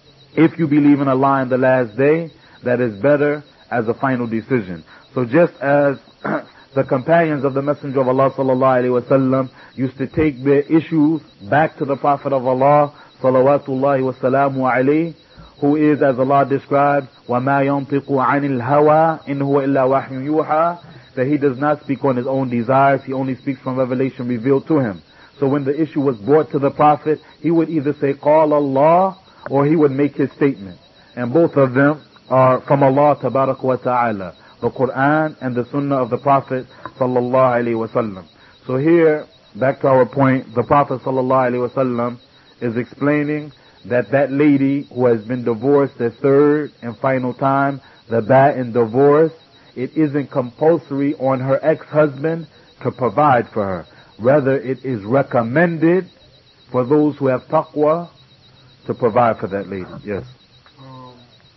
A: if you believe in Allah and the last day, that is better as a final decision. So just as the companions of the Messenger of Allah sallallahu alaihi wasallam used to take their issues back to the Prophet of Allah salawatullahi wasalamu alayhi, who is, as Allah described, وَمَا يَنْطِقُ عَنِ الْهَوَىٰ إِنْ هُوَ إِلَّا وَحْيٌ يُوحَىٰ, that he does not speak on his own desires, he only speaks from revelation revealed to him. So when the issue was brought to the Prophet, he would either say قَالَ Allah, or he would make his statement. And both of them are from Allah tabarak wa ta'ala, the Quran and the Sunnah of the Prophet sallallahu alaihi wasallam. So here, back to our point, the Prophet sallallahu alaihi wasallam is explaining that that lady who has been divorced the third and final time, the ba'in divorce, it isn't compulsory on her ex-husband to provide for her. Rather, it is recommended for those who have taqwa to provide for that lady. Yes.
B: Um,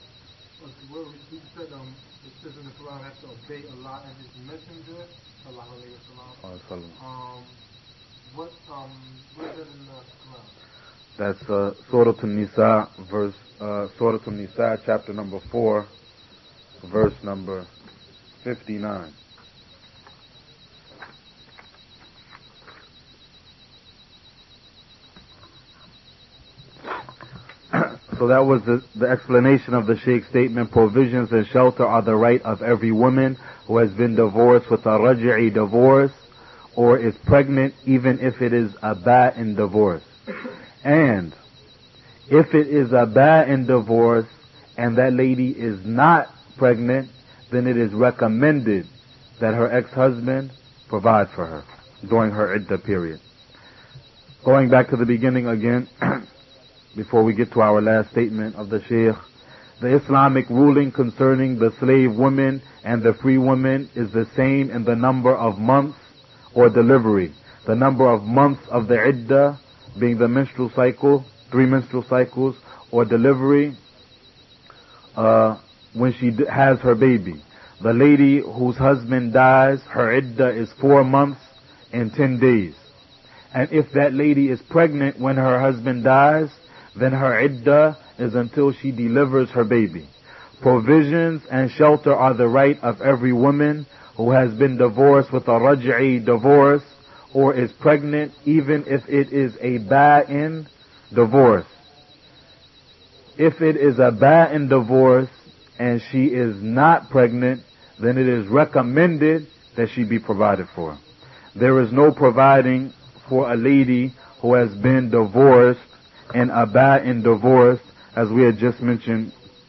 B: what we said, um, it says in the Quran has to obey Allah and His Messenger, sallallahu alaihi wasallam. Um, what um, what is that in the Quran?
A: That's uh, Surah An-Nisa, verse uh, Surah An-Nisa, chapter number four, verse number fifty-nine. So that was the, the explanation of the Sheikh's statement. Provisions and shelter are the right of every woman, who has been divorced with a raj'i divorce, or is pregnant even if it is a ba'in divorce. And if it is a ba'in divorce and that lady is not pregnant, then it is recommended that her ex-husband provide for her during her iddah period. Going back to the beginning again, before we get to our last statement of the Shaykh, the Islamic ruling concerning the slave women and the free women is the same in the number of months or delivery. The number of months of the iddah being the menstrual cycle, three menstrual cycles, or delivery uh, when she d- has her baby. The lady whose husband dies, her iddah is four months and ten days. And if that lady is pregnant when her husband dies, then her iddah is until she delivers her baby. Provisions and shelter are the right of every woman who has been divorced with a raj'i divorce or is pregnant, even if it is a ba'in divorce. If it is a ba'in divorce and she is not pregnant, then it is recommended that she be provided for. There is no providing for a lady who has been divorced in a ba'in divorce, as we had just mentioned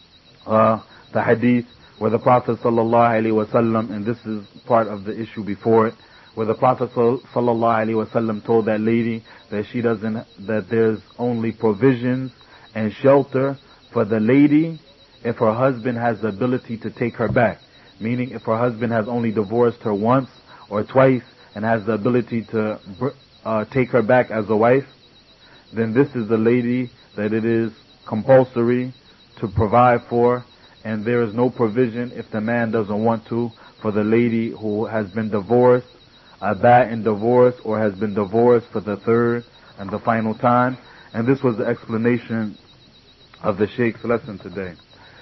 A: uh, the hadith where the Prophet sallallahu alaihi wasallam, and this is part of the issue before it, where the Prophet sallallahu alaihi wasallam told that lady that she doesn't, that there's only provisions and shelter for the lady if her husband has the ability to take her back. Meaning if her husband has only divorced her once or twice and has the ability to uh, take her back as a wife, then this is the lady that it is compulsory to provide for, and there is no provision if the man doesn't want to for the lady who has been divorced, a ba'in divorce, or has been divorced for the third and the final time. And this was the explanation of the Sheikh's lesson today.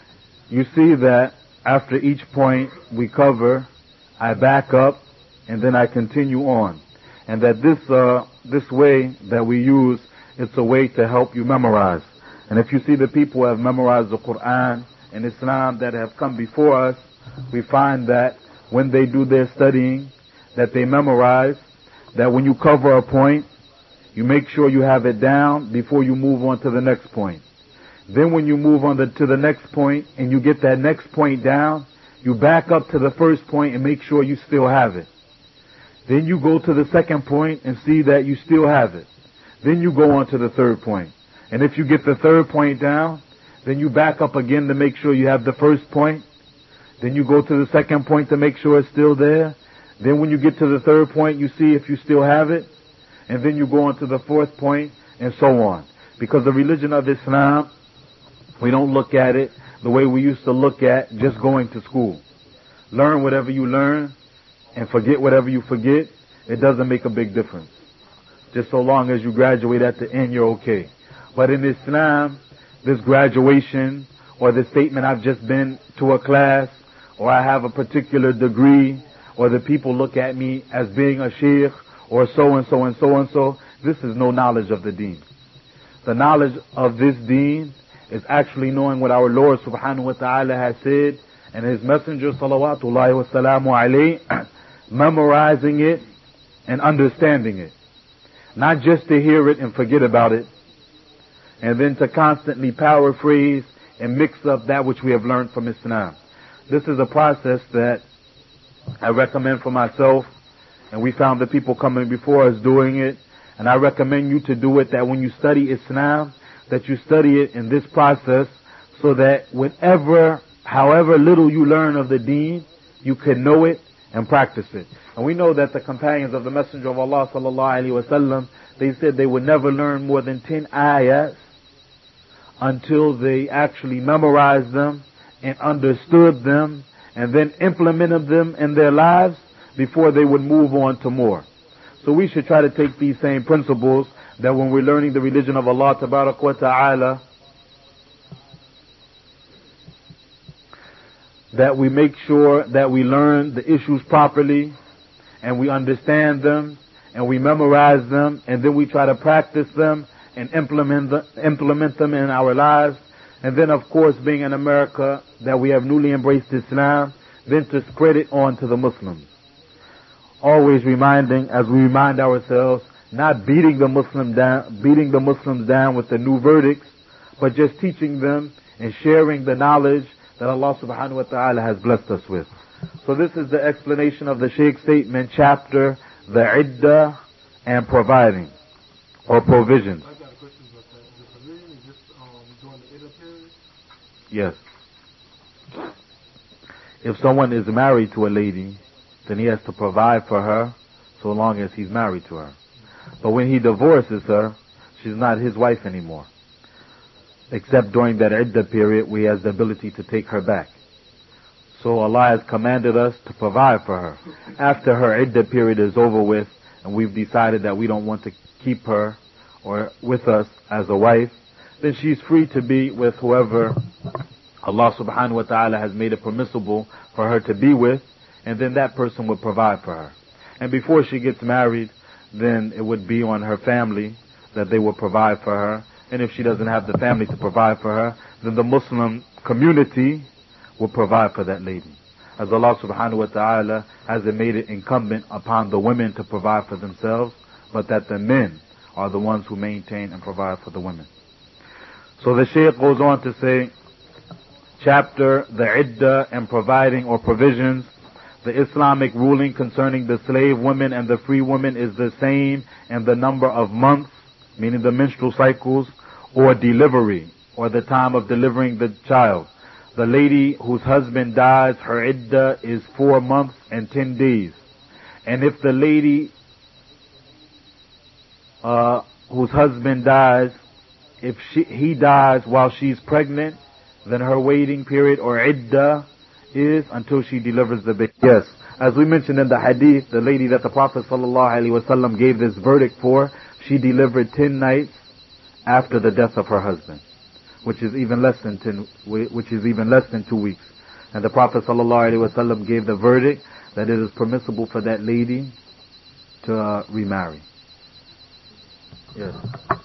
A: You see that after each point we cover, I back up and then I continue on. And that this uh, this way that we use, it's a way to help you memorize. And if you see the people who have memorized the Quran and Islam that have come before us, we find that when they do their studying, that they memorize, that when you cover a point, you make sure you have it down before you move on to the next point. Then when you move on the, to the next point and you get that next point down, you back up to the first point and make sure you still have it. Then you go to the second point and see that you still have it. Then you go on to the third point. And if you get the third point down, then you back up again to make sure you have the first point. Then you go to the second point to make sure it's still there. Then when you get to the third point, you see if you still have it. And then you go on to the fourth point, and so on. Because the religion of Islam, we don't look at it the way we used to look at just going to school. Learn whatever you learn and forget whatever you forget. It doesn't make a big difference. Just so long as you graduate at the end, you're okay. But in Islam, this graduation or the statement, I've just been to a class, or I have a particular degree, or the people look at me as being a sheikh, or so and so and so and so, this is no knowledge of the deen. The knowledge of this deen is actually knowing what our Lord subhanahu wa ta'ala has said, and His Messenger salawatullahi wa salamu alayhi, memorizing it and understanding it. Not just to hear it and forget about it, and then to constantly paraphrase and mix up that which we have learned from Islam. This is a process that I recommend for myself, and we found the people coming before us doing it, and I recommend you to do it, that when you study Islam, that you study it in this process, so that whatever, however little you learn of the deen, you can know it and practice it. And we know that the companions of the Messenger of Allah sallallahu alaihi wasallam, they said they would never learn more than ten ayahs until they actually memorized them and understood them and then implemented them in their lives before they would move on to more. So we should try to take these same principles, that when we're learning the religion of Allah tabarak wa ta'ala, that we make sure that we learn the issues properly and we understand them and we memorize them, and then we try to practice them and implement them, implement them in our lives. And then, of course, being in America, that we have newly embraced Islam, then to spread it on to the Muslims. Always reminding, as we remind ourselves, not beating the Muslim down, beating the Muslims down with the new verdicts, but just teaching them and sharing the knowledge that Allah subhanahu wa ta'ala has blessed us with. So this is the explanation of the Sheikh's statement, chapter, the iddah and providing, or provisions.
B: I got a question about that. The provision is just um, during the iddah period?
A: Yes. If someone is married to a lady, then he has to provide for her so long as he's married to her. But when he divorces her, she's not his wife anymore. Except during that iddah period where he has the ability to take her back. So Allah has commanded us to provide for her. After her iddah period is over with, and we've decided that we don't want to keep her or with us as a wife, then she's free to be with whoever Allah subhanahu wa ta'ala has made it permissible for her to be with, and then that person would provide for her. And before she gets married, then it would be on her family that they would provide for her. And if she doesn't have the family to provide for her, then the Muslim community will provide for that lady. As Allah subhanahu wa ta'ala hasn't made it incumbent upon the women to provide for themselves, but that the men are the ones who maintain and provide for the women. So the Shaykh goes on to say, chapter, the iddah and providing or provisions. The Islamic ruling concerning the slave women and the free women is the same in the number of months, meaning the menstrual cycles, or delivery, or the time of delivering the child. The lady whose husband dies, her iddah is four months and ten days. And if the lady uh, whose husband dies, if she, he dies while she's pregnant, then her waiting period or iddah is until she delivers the baby. Yes, as we mentioned in the hadith, the lady that the Prophet ﷺ gave this verdict for, she delivered ten nights after the death of her husband, which is even less than ten, which is even less than two weeks. And the Prophet ﷺ gave the verdict that it is permissible for that lady to uh, remarry. Yes.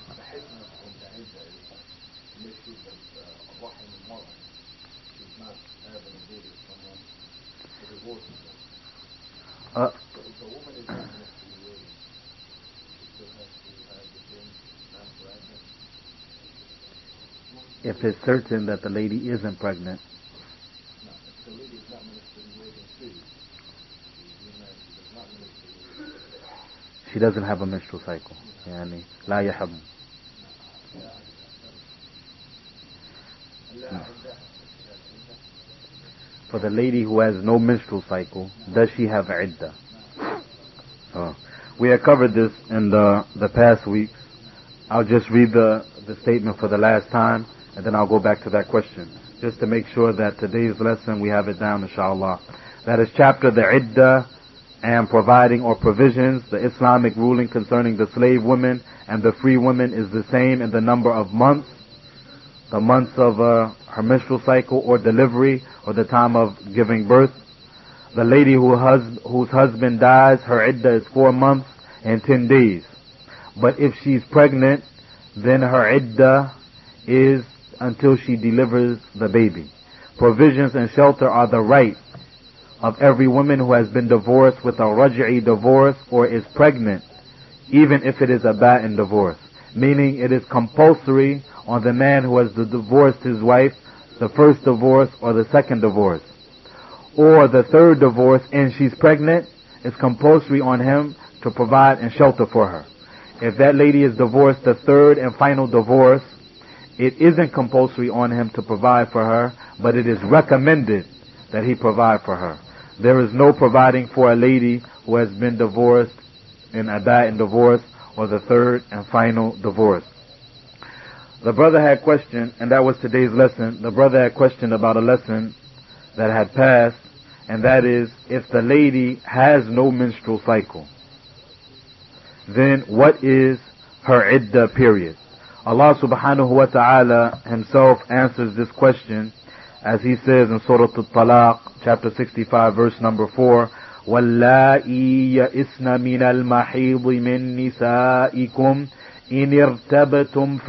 A: Uh, if it's certain that the lady isn't pregnant, she doesn't have a menstrual cycle. يعني لا يحب. For the lady who has no menstrual cycle, does she have iddah? Oh. We have covered this in the, the past weeks. I'll just read the, the statement for the last time, and then I'll go back to that question, just to make sure that today's lesson we have it down, inshallah. That is chapter the iddah and providing or provisions. The Islamic ruling concerning the slave women and the free women is the same in the number of months, the months of uh, her menstrual cycle or delivery or the time of giving birth. The lady who hus- whose husband dies, her iddah is four months and ten days. But if she's pregnant, then her iddah is until she delivers the baby. Provisions and shelter are the right of every woman who has been divorced with a raj'i divorce or is pregnant, even if it is a ba'in divorce. Meaning it is compulsory on the man who has divorced his wife, the first divorce or the second divorce, or the third divorce, and she's pregnant, it's compulsory on him to provide and shelter for her. If that lady is divorced the third and final divorce, it isn't compulsory on him to provide for her, but it is recommended that he provide for her. There is no providing for a lady who has been divorced in a ba'in divorce or the third and final divorce. The brother had questioned, and that was today's lesson. The brother had questioned about a lesson that had passed, and that is, if the lady has no menstrual cycle, then what is her iddah period? Allah subhanahu wa ta'ala himself answers this question as he says in Surah Al-Talaq, chapter sixty-five, verse number four, وَاللَّائِي يَئِسْنَ مِنَ الْمَحِيضِ مِن نِسَائِكُمْ إِنِ ارْتَبْتُمْ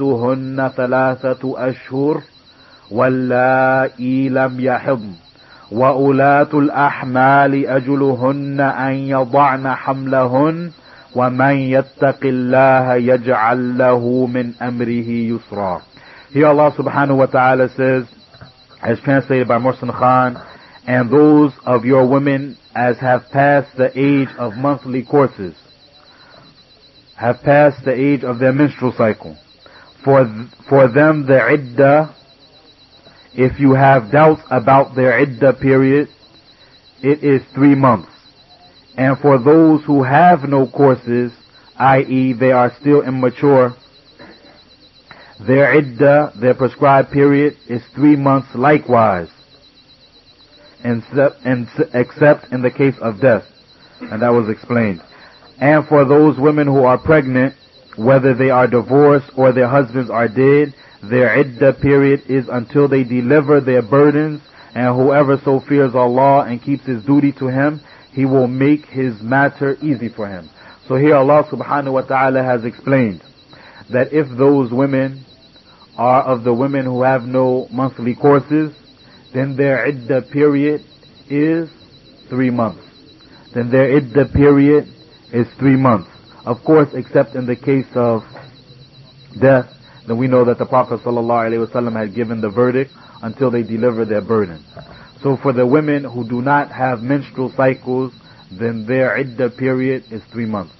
A: فَعِدَّتُهُنَّ ثَلَاثَةُ أَشْهُرٍ وَاللَّائِي لَمْ يَحِضْنَ وَأُولَاتُ الْأَحْمَالِ أَجُلُهُنَّ أَنْ يَضَعْنَ حَمْلَهُنَّ وَمَنْ يَتَّقِ اللَّهَ يَجْعَلْ لَهُ مِنْ أَمْرِهِ يُسْرًا. Here Allah subhanahu wa ta'ala says, as translated by Muhsin Khan, and those of your women as have passed the age of monthly courses, have passed the age of their menstrual cycle. For, th- for them the iddah, if you have doubts about their iddah period, it is three months. And for those who have no courses, that is they are still immature, their iddah, their prescribed period, is three months likewise, except in the case of death. And that was explained. And for those women who are pregnant, whether they are divorced or their husbands are dead, their iddah period is until they deliver their burdens, and whoever so fears Allah and keeps his duty to him, he will make his matter easy for him. So here Allah subhanahu wa ta'ala has explained that if those women are of the women who have no monthly courses, then their iddah period is three months. Then their iddah period is three months. Of course, except in the case of death, then we know that the Prophet ﷺ had given the verdict until they deliver their burden. So for the women who do not have menstrual cycles, then their iddah period is three months.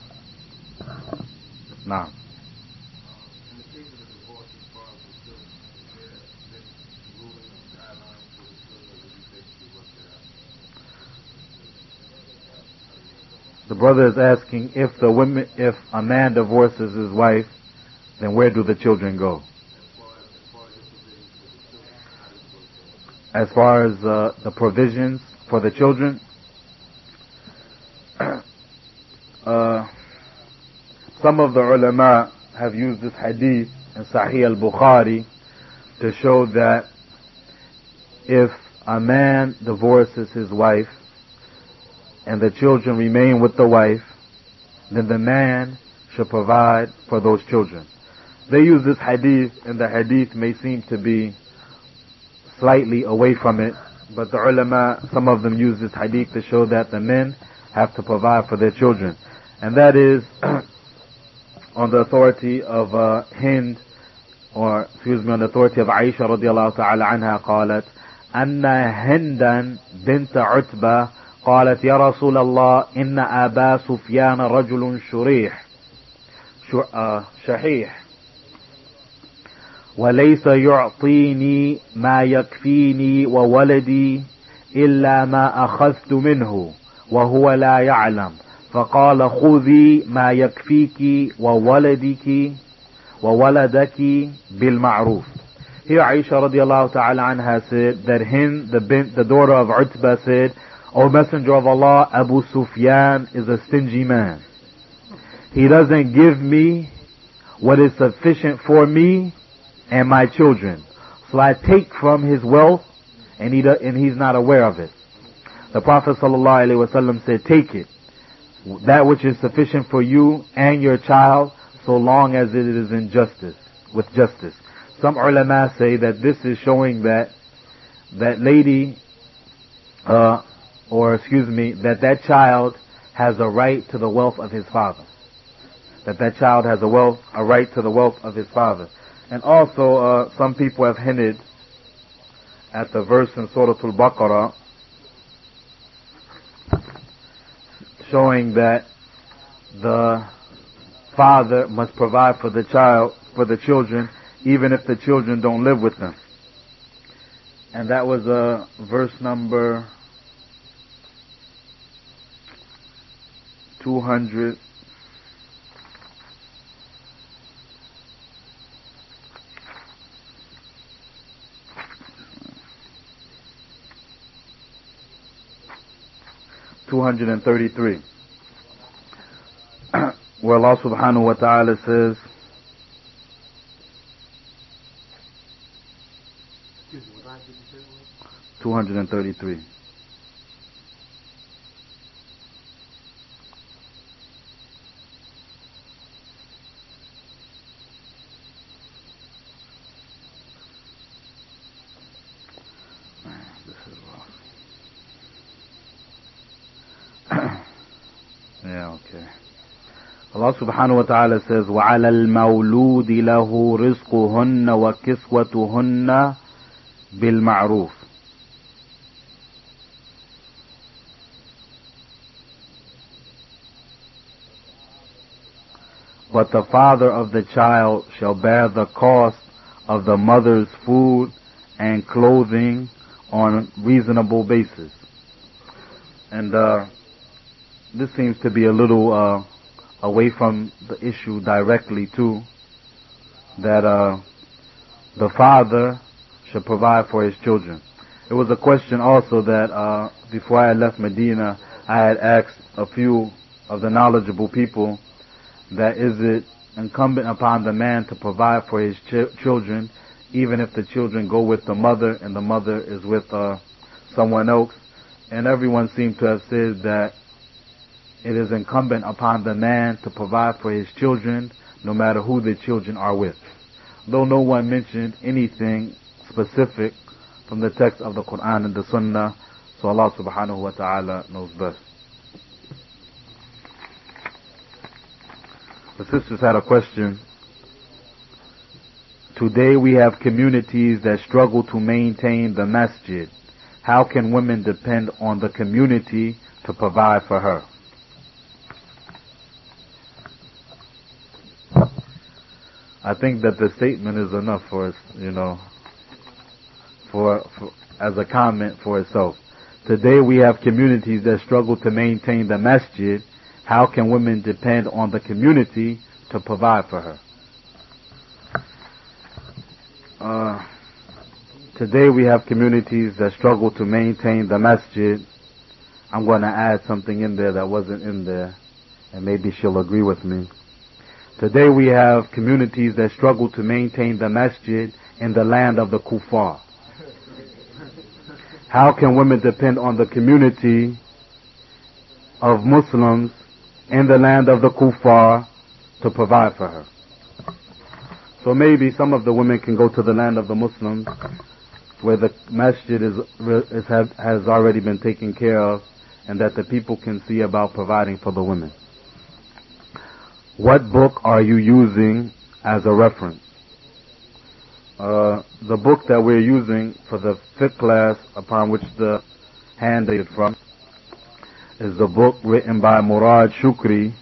A: Now. The brother is asking if the women, if a man divorces his wife, then where do the children go? As far as uh, the provisions for the children, uh, some of the ulama have used this hadith in Sahih al-Bukhari to show that if a man divorces his wife and the children remain with the wife, then the man should provide for those children. They use this hadith, and the hadith may seem to be slightly away from it, but the ulama, some of them use this hadith to show that the men have to provide for their children. And that is on the authority of uh, Hind, or excuse me, on the authority of Aisha radiallahu ta'ala anha, قالت أن هندا بنت عتبة قالت يا رسول الله إن أبا سفيان رجل شريح شحيح وليس يعطيني ما يكفيني وولدي إلا ما أخذت منه وهو لا يعلم فقال خذي ما يكفيك وولدك وولدك بالمعروف. Here Aisha radiallahu ta'ala anha said that Hind, the, bint, the daughter of Utbah, said, O Messenger of Allah, Abu Sufyan is a stingy man. He doesn't give me what is sufficient for me and my children. So I take from his wealth, and he do, and he's not aware of it. The Prophet sallallahu alaihi wasallam said, take it, that which is sufficient for you and your child, so long as it is in justice, with justice. Some ulama say that this is showing that that lady, uh, or excuse me, that that child has a right to the wealth of his father. That that child has a wealth, a right to the wealth of his father. And also, uh, some people have hinted at the verse in Surah Al-Baqarah showing that the father must provide for the child, for the children, even if the children don't live with them. And that was uh, verse number two hundred. two hundred thirty-three, where Allah subhanahu wa ta'ala says, two hundred thirty-three. Man, this is rough. Okay. Allah subhanahu wa ta'ala says, وَعَلَى الْمَوْلُودِ لَهُ رِزْقُهُنَّ وَكِسْوَتُهُنَّ بِالْمَعْرُوفِ. But the father of the child shall bear the cost of the mother's food and clothing on reasonable basis. And uh, this seems to be a little uh, away from the issue directly too, that uh, the father should provide for his children. It was a question also that uh, before I left Medina, I had asked a few of the knowledgeable people, that is it incumbent upon the man to provide for his ch- children, even if the children go with the mother and the mother is with uh, someone else? And everyone seemed to have said that it is incumbent upon the man to provide for his children, no matter who the children are with. Though no one mentioned anything specific from the text of the Quran and the Sunnah, so Allah subhanahu wa ta'ala knows best. The sisters had a question. Today we have communities that struggle to maintain the masjid. How can women depend on the community to provide for her? I think that the statement is enough for us, you know, for, for as a comment for itself. Today we have communities that struggle to maintain the masjid. How can women depend on the community to provide for her? Uh, today we have communities that struggle to maintain the masjid. I'm going to add something in there that wasn't in there, and maybe she'll agree with me. Today we have communities that struggle to maintain the masjid in the land of the kuffar. How can women depend on the community of Muslims in the land of the kuffar to provide for her? So maybe some of the women can go to the land of the Muslims where the masjid is, is have, has already been taken care of, and that the people can see about providing for the women. What book are you using as a reference? Uh, the book that we're using for the fifth class, upon which the hand is from, is the book written by Murad Shukri,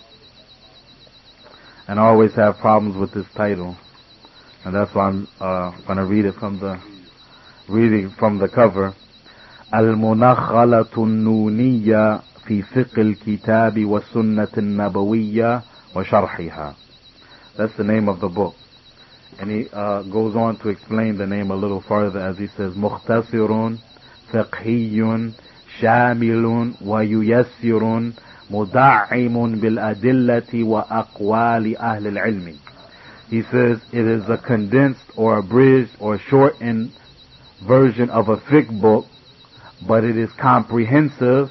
A: and I always have problems with this title, and that's why I'm uh, going to read it from the reading from the cover. Al-Munakhalatu Nuniyya fi Fiqh al-Kitabi wa Sunnat al-Nabawiyya wa Sharhiha. That's the name of the book. And he uh, goes on to explain the name a little further, as he says, Mukhtasirun Fiqhiyyun Shamilun wa Yuyassirun Muda''imun bil Adillati wa Aqwali Ahl al-Ilmi. He says it is a condensed or abridged or shortened version of a fiqh book, but it is comprehensive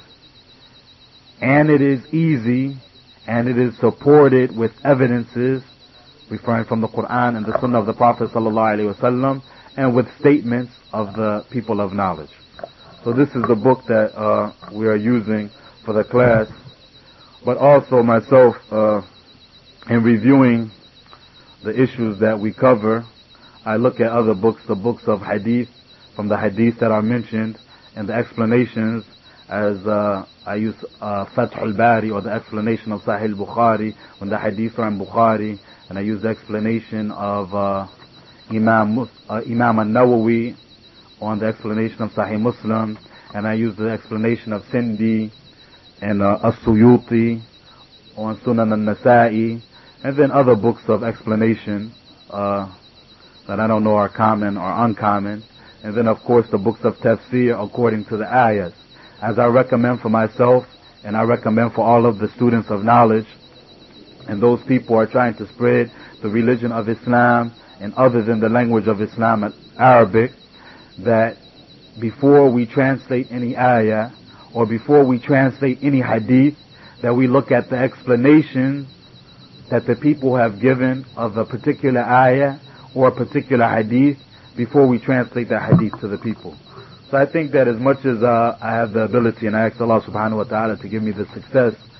A: and it is easy and it is supported with evidences referring from the Quran and the Sunnah of the Prophet sallallahu alaihi wasallam, and with statements of the people of knowledge. So this is the book that uh, we are using for the class. But also myself, uh, in reviewing the issues that we cover, I look at other books, the books of hadith, from the hadith that are mentioned, and the explanations, as uh, I use uh, Fath al-Bari, or the explanation of Sahih Bukhari, when the hadith are in Bukhari, and I use the explanation of uh, Imam uh, Imam al-Nawawi on the explanation of Sahih Muslim, and I use the explanation of Sindi and uh, As-Suyuti on Sunan al-Nasa'i, and then other books of explanation uh, that I don't know are common or uncommon, and then of course the books of tafsir according to the ayahs, as I recommend for myself and I recommend for all of the students of knowledge and those people who are trying to spread the religion of Islam and other than the language of Islam, Arabic, that before we translate any ayah or before we translate any hadith, that we look at the explanation that the people have given of a particular ayah or a particular hadith before we translate that hadith to the people. So I think that as much as uh, I have the ability, and I ask Allah subhanahu wa ta'ala to give me the success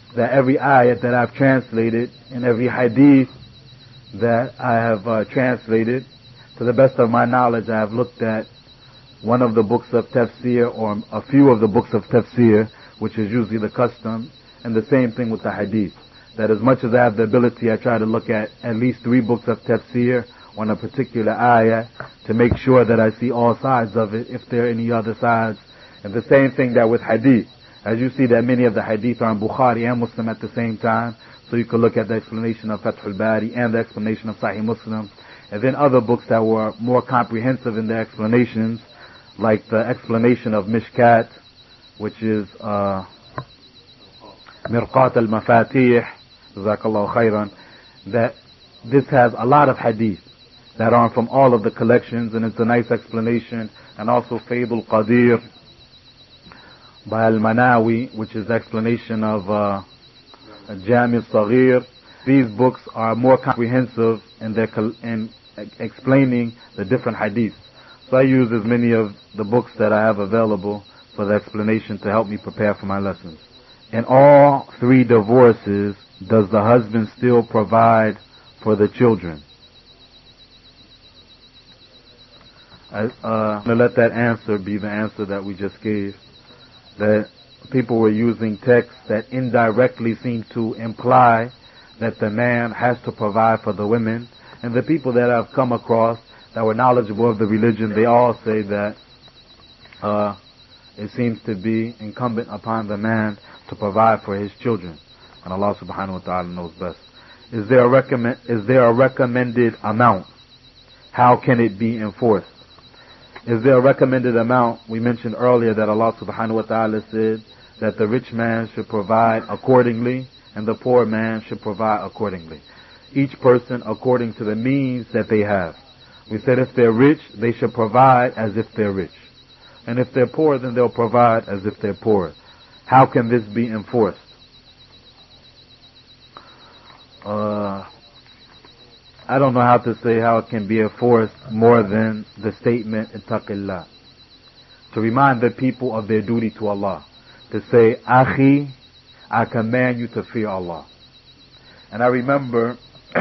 A: that every ayat that I've translated and every hadith that I have uh, translated, to the best of my knowledge, I have looked at one of the books of tafsir or a few of the books of tafsir, which is usually the custom, and the same thing with the hadith. That as much as I have the ability, I try to look at at least three books of tafsir on a particular ayah to make sure that I see all sides of it, if there are any other sides. And the same thing that with hadith. As you see that many of the hadith are in Bukhari and Muslim at the same time, so you can look at the explanation of Fathul Bari and the explanation of Sahih Muslim. And then other books that were more comprehensive in their explanations, like the explanation of Mishkat, which is uh, Mirqat al-Mafatih, Jazakallahu khairan, that this has a lot of hadith that are from all of the collections, and it's a nice explanation. And also Faidul Qadir by Al-Manawi, which is the explanation of uh, Jami al-Saghir. These books are more comprehensive in their col- in explaining the different hadiths. So I use as many of the books that I have available for the explanation to help me prepare for my lessons. In all three divorces, does the husband still provide for the children? I, uh, I'm going to let that answer be the answer that we just gave. That people were using texts that indirectly seem to imply that the man has to provide for the women. And the people that I've come across that were knowledgeable of the religion, they all say that uh, it seems to be incumbent upon the man to provide for his children. And Allah subhanahu wa ta'ala knows best. Is there a recommend, is there a recommended amount? How can it be enforced? Is there a recommended amount? We mentioned earlier that Allah subhanahu wa ta'ala said that the rich man should provide accordingly and the poor man should provide accordingly. Each person according to the means that they have. We said if they're rich, they should provide as if they're rich. And if they're poor, then they'll provide as if they're poor. How can this be enforced? Uh, I don't know how to say how it can be enforced more than the statement, ittaqillah. To remind the people of their duty to Allah. To say, Akhi, I command you to fear Allah. And I remember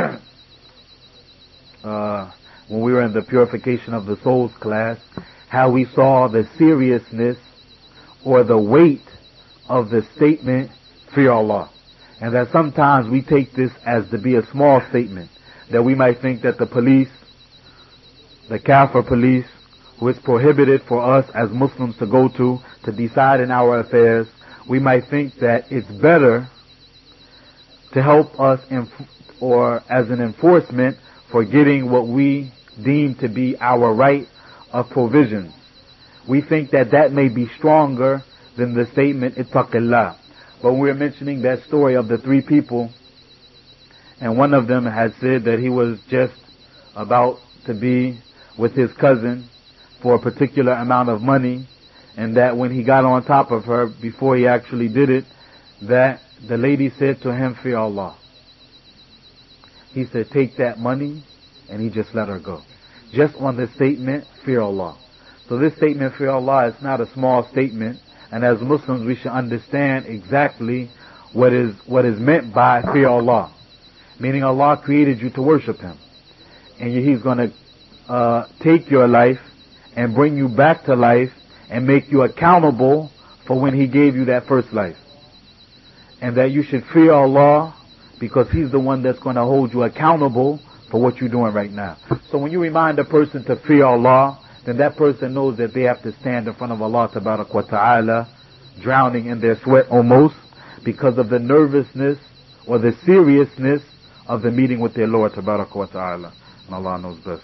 A: uh, when we were in the purification of the souls class, how we saw the seriousness or the weight of the statement, fear Allah. And that sometimes we take this as to be a small statement. That we might think that the police, the Kafir police, who is prohibited for us as Muslims to go to, to decide in our affairs, we might think that it's better to help us inf- or as an enforcement for getting what we deem to be our right of provisions. We think that that may be stronger than the statement, ittaqillah. But we're mentioning that story of the three people, and one of them had said that he was just about to be with his cousin for a particular amount of money, and that when he got on top of her, before he actually did it, that the lady said to him, fear Allah. He said, take that money, and he just let her go. Just on the statement, fear Allah. So this statement, fear Allah, is not a small statement, and as Muslims we should understand exactly what is what is meant by fear Allah. Meaning Allah created you to worship Him. And He's going to uh, take your life and bring you back to life and make you accountable for when He gave you that first life. And that you should fear Allah because He's the one that's going to hold you accountable for what you're doing right now. So when you remind a person to fear Allah, then that person knows that they have to stand in front of Allah Tabarak wa Ta'ala, drowning in their sweat almost, because of the nervousness or the seriousness of the meeting with their Lord Tabarak wa Ta'ala. And Allah knows best.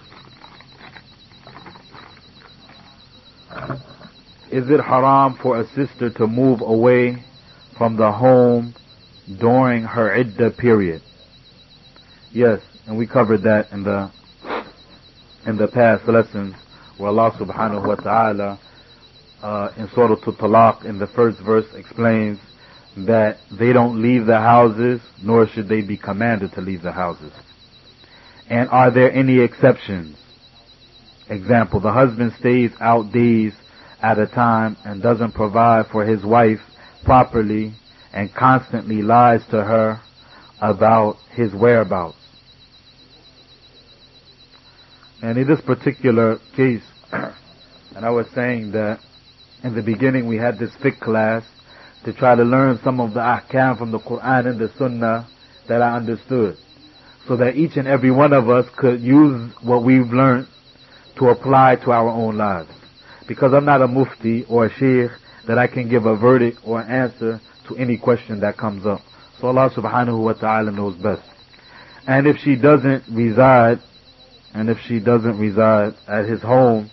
A: Is it haram for a sister to move away from the home during her iddah period? Yes, and we covered that in the in the past lessons, where Allah subhanahu wa ta'ala uh, in Surah Al-Talaq in the first verse explains that they don't leave the houses, nor should they be commanded to leave the houses. And are there any exceptions? Example, the husband stays out days at a time and doesn't provide for his wife properly, and constantly lies to her about his whereabouts. And in this particular case, and I was saying that in the beginning we had this fiqh class to try to learn some of the ahkam from the Quran and the Sunnah that I understood, so that each and every one of us could use what we've learned to apply to our own lives. Because I'm not a mufti or a sheikh that I can give a verdict or an answer to any question that comes up. So Allah subhanahu wa ta'ala knows best. And if she doesn't reside, and if she doesn't reside at his home,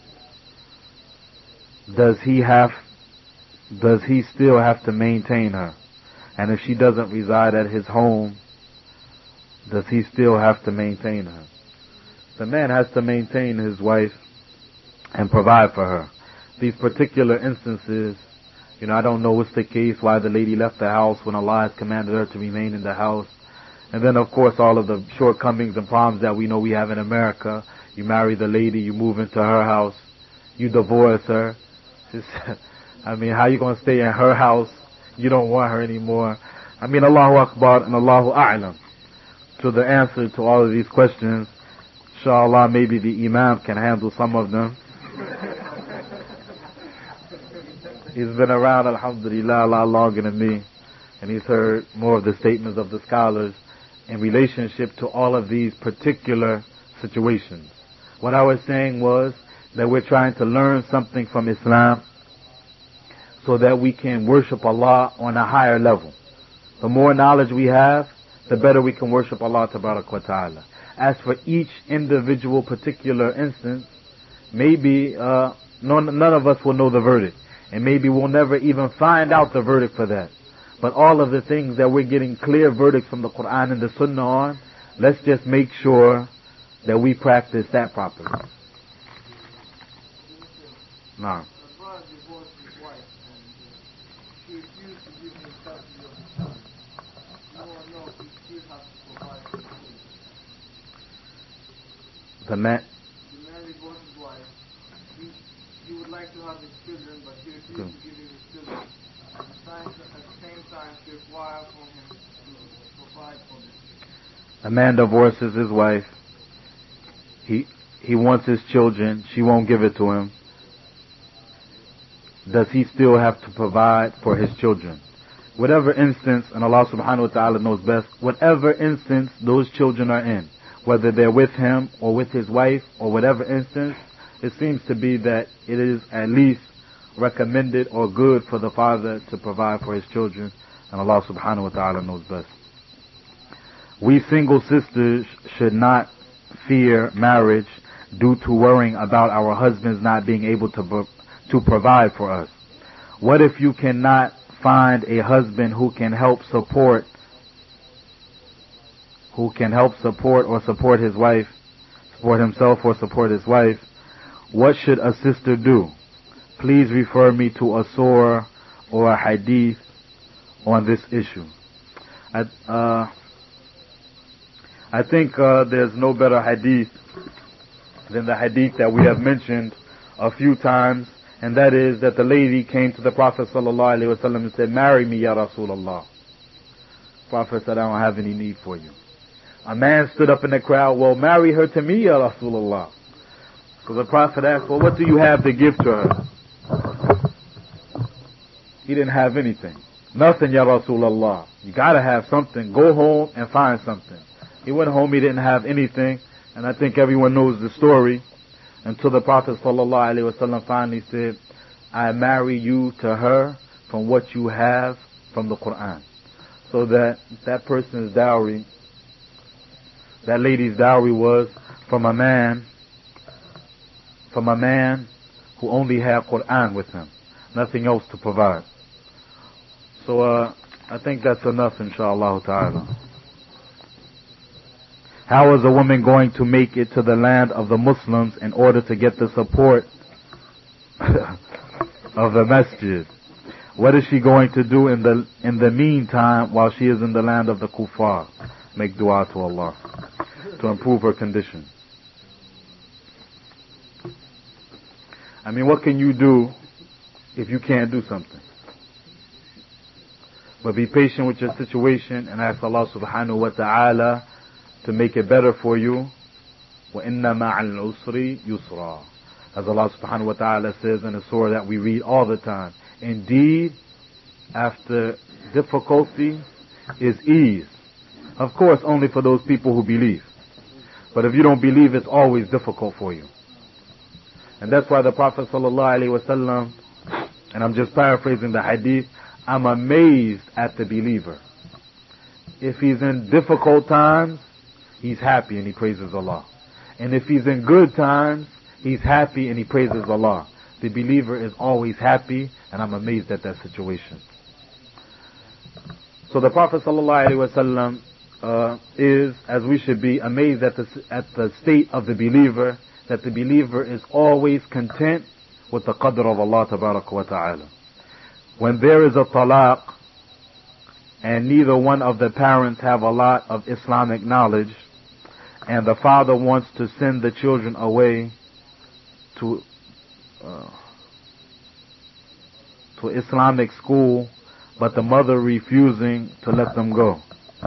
A: does he have, does he still have to maintain her? And if she doesn't reside at his home, does he still have to maintain her? The man has to maintain his wife and provide for her. These particular instances, you know, I don't know what's the case, why the lady left the house when Allah has commanded her to remain in the house. And then, of course, all of the shortcomings and problems that we know we have in America. You marry the lady, you move into her house, you divorce her. Just, I mean, how you going to stay in her house? You don't want her anymore. I mean, Allahu Akbar and Allahu A'lam. So the answer to all of these questions, inshallah, maybe the Imam can handle some of them. He's been around, alhamdulillah, a lot longer than me, and he's heard more of the statements of the scholars in relationship to all of these particular situations. What I was saying was that we're trying to learn something from Islam so that we can worship Allah on a higher level. The more knowledge we have, the better we can worship Allah tabarak wa ta'ala. As for each individual particular instance, maybe uh, none, none of us will know the verdict. And maybe we'll never even find out the verdict for that. But all of the things that we're getting clear verdicts from the Quran and the Sunnah on, let's just make sure that we practice that properly. No. The man,
B: the man divorced his wife. He, he would like to have his children, but he refused to give him his children. At the, time, at the same time, she required from him to provide for them.
A: A man divorces his wife. He he wants his children. She won't give it to him. Does he still have to provide for his children? Whatever instance, and Allah subhanahu wa ta'ala knows best, whatever instance those children are in, whether they're with him or with his wife or whatever instance, it seems to be that it is at least recommended or good for the father to provide for his children, and Allah subhanahu wa ta'ala knows best. We single sisters should not fear marriage due to worrying about our husbands not being able to to provide for us. What if you cannot find a husband who can help support who can help support or support his wife, support himself or support his wife? What should a sister do? Please refer me to a surah or a hadith on this issue. I, uh, I think uh, there's no better hadith than the hadith that we have mentioned a few times, and that is that the lady came to the Prophet sallallahu alaihi wasallam and said, "Marry me, ya Rasulullah." The Prophet said, "I don't have any need for you." A man stood up in the crowd, "Well, marry her to me, ya Rasulullah." So the Prophet asked, "Well, what do you have to give to her?" He didn't have anything. "Nothing, ya Rasulullah." You gotta have something. Go home and find something. He went home, he didn't have anything, and I think everyone knows the story, until the Prophet sallallahu alaihi wasallam finally said, "I marry you to her from what you have from the Quran." So that that person's dowry, that lady's dowry was from a man, from a man who only had Quran with him, nothing else to provide. So uh, I think that's enough, inshallah ta'ala. How is a woman going to make it to the land of the Muslims in order to get the support of the masjid? What is she going to do in the in the meantime while she is in the land of the kuffar? Make dua to Allah to improve her condition. I mean, what can you do if you can't do something? But be patient with your situation and ask Allah subhanahu wa ta'ala to make it better for you. وَإِنَّ مَعَ الْعُسْرِ يُسْرًا. As Allah subhanahu wa ta'ala says in a surah that we read all the time. Indeed, after difficulty is ease. Of course, only for those people who believe. But if you don't believe, it's always difficult for you. And that's why the Prophet sallallahu alaihi wasallam, and I'm just paraphrasing the hadith, I'm amazed at the believer. If he's in difficult times, he's happy and he praises Allah. And if he's in good times, he's happy and he praises Allah. The believer is always happy, and I'm amazed at that situation. So the Prophet sallallahu alaihi wasallam uh, is, as we should be, amazed at the at the state of the believer, that the believer is always content with the qadr of Allah tabaraka wa ta'ala. When there is a talaq, and neither one of the parents have a lot of Islamic knowledge, and the father wants to send the children away to uh, to Islamic school, but the mother refusing to let them go.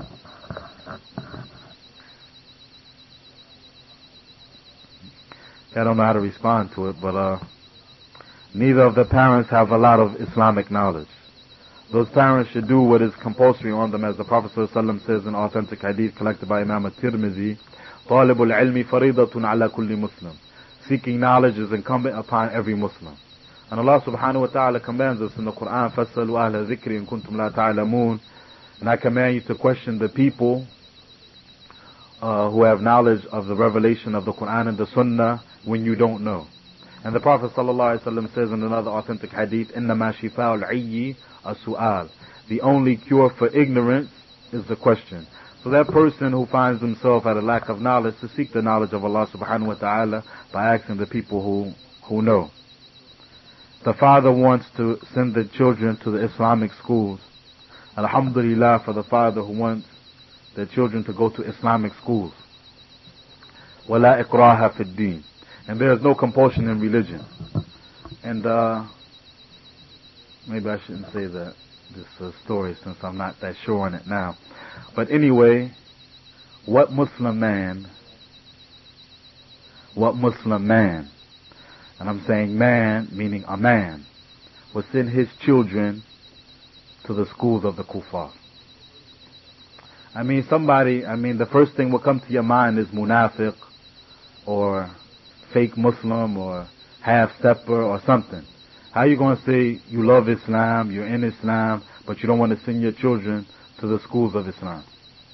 A: I don't know how to respond to it, but uh, neither of the parents have a lot of Islamic knowledge. Those parents should do what is compulsory on them, as the Prophet ﷺ says in authentic hadith collected by Imam at-Tirmidhi, طَالِبُ الْعِلْمِ فَرِيضَةٌ عَلَى كُلِّ مُسْلِمٍ. Seeking knowledge is incumbent upon every Muslim. And Allah subhanahu wa ta'ala commands us in the Quran, فَاسْأَلُوا أَهْلَ الذِّكْرِ إِن كُنتُمْ لَا تَعْلَمُونَ. And I command you to question the people uh, who have knowledge of the revelation of the Quran and the Sunnah when you don't know. And the Prophet sallallahu alaihi wasallam says in another authentic hadith, إِنَّمَا شِفَاءُ الْعِيِّ السُّؤَالِ. The only cure for ignorance is the question. So that person who finds himself at a lack of knowledge, to seek the knowledge of Allah subhanahu wa ta'ala by asking the people who, who know. The father wants to send the children to the Islamic schools. Alhamdulillah for the father who wants the children to go to Islamic schools. وَلَا إِكْرَاهَ فِي الدِّينِ. And there is no compulsion in religion. And uh, maybe I shouldn't say that, this uh, story, since I'm not that sure on it now. But anyway, what Muslim man, what Muslim man, and I'm saying man, meaning a man, would send his children to the schools of the kuffar? I mean, somebody, I mean, the first thing will come to your mind is munafiq, or fake Muslim, or half-stepper, or something. How are you going to say you love Islam, you're in Islam, but you don't want to send your children to the schools of Islam?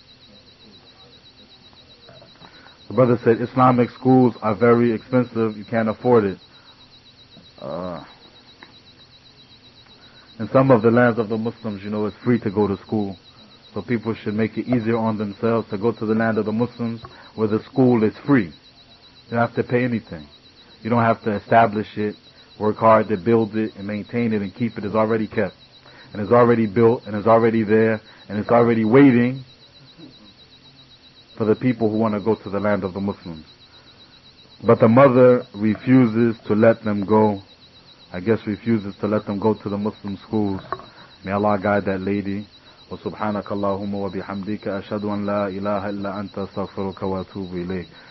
A: The brother said Islamic schools are very expensive, you can't afford it. Uh, in some of the lands of the Muslims, you know, it's free to go to school. So people should make it easier on themselves to go to the land of the Muslims where the school is free. You don't have to pay anything. You don't have to establish it, work hard to build it and maintain it and keep it. It's already kept. And it's already built and it's already there and it's already waiting for the people who want to go to the land of the Muslims. But the mother refuses to let them go. I guess refuses to let them go to the Muslim schools. May Allah guide that lady. وسبحانك اللهم وبحمدك أشهد أن لا إله إلا أنت أستغفرك وأتوب إليك.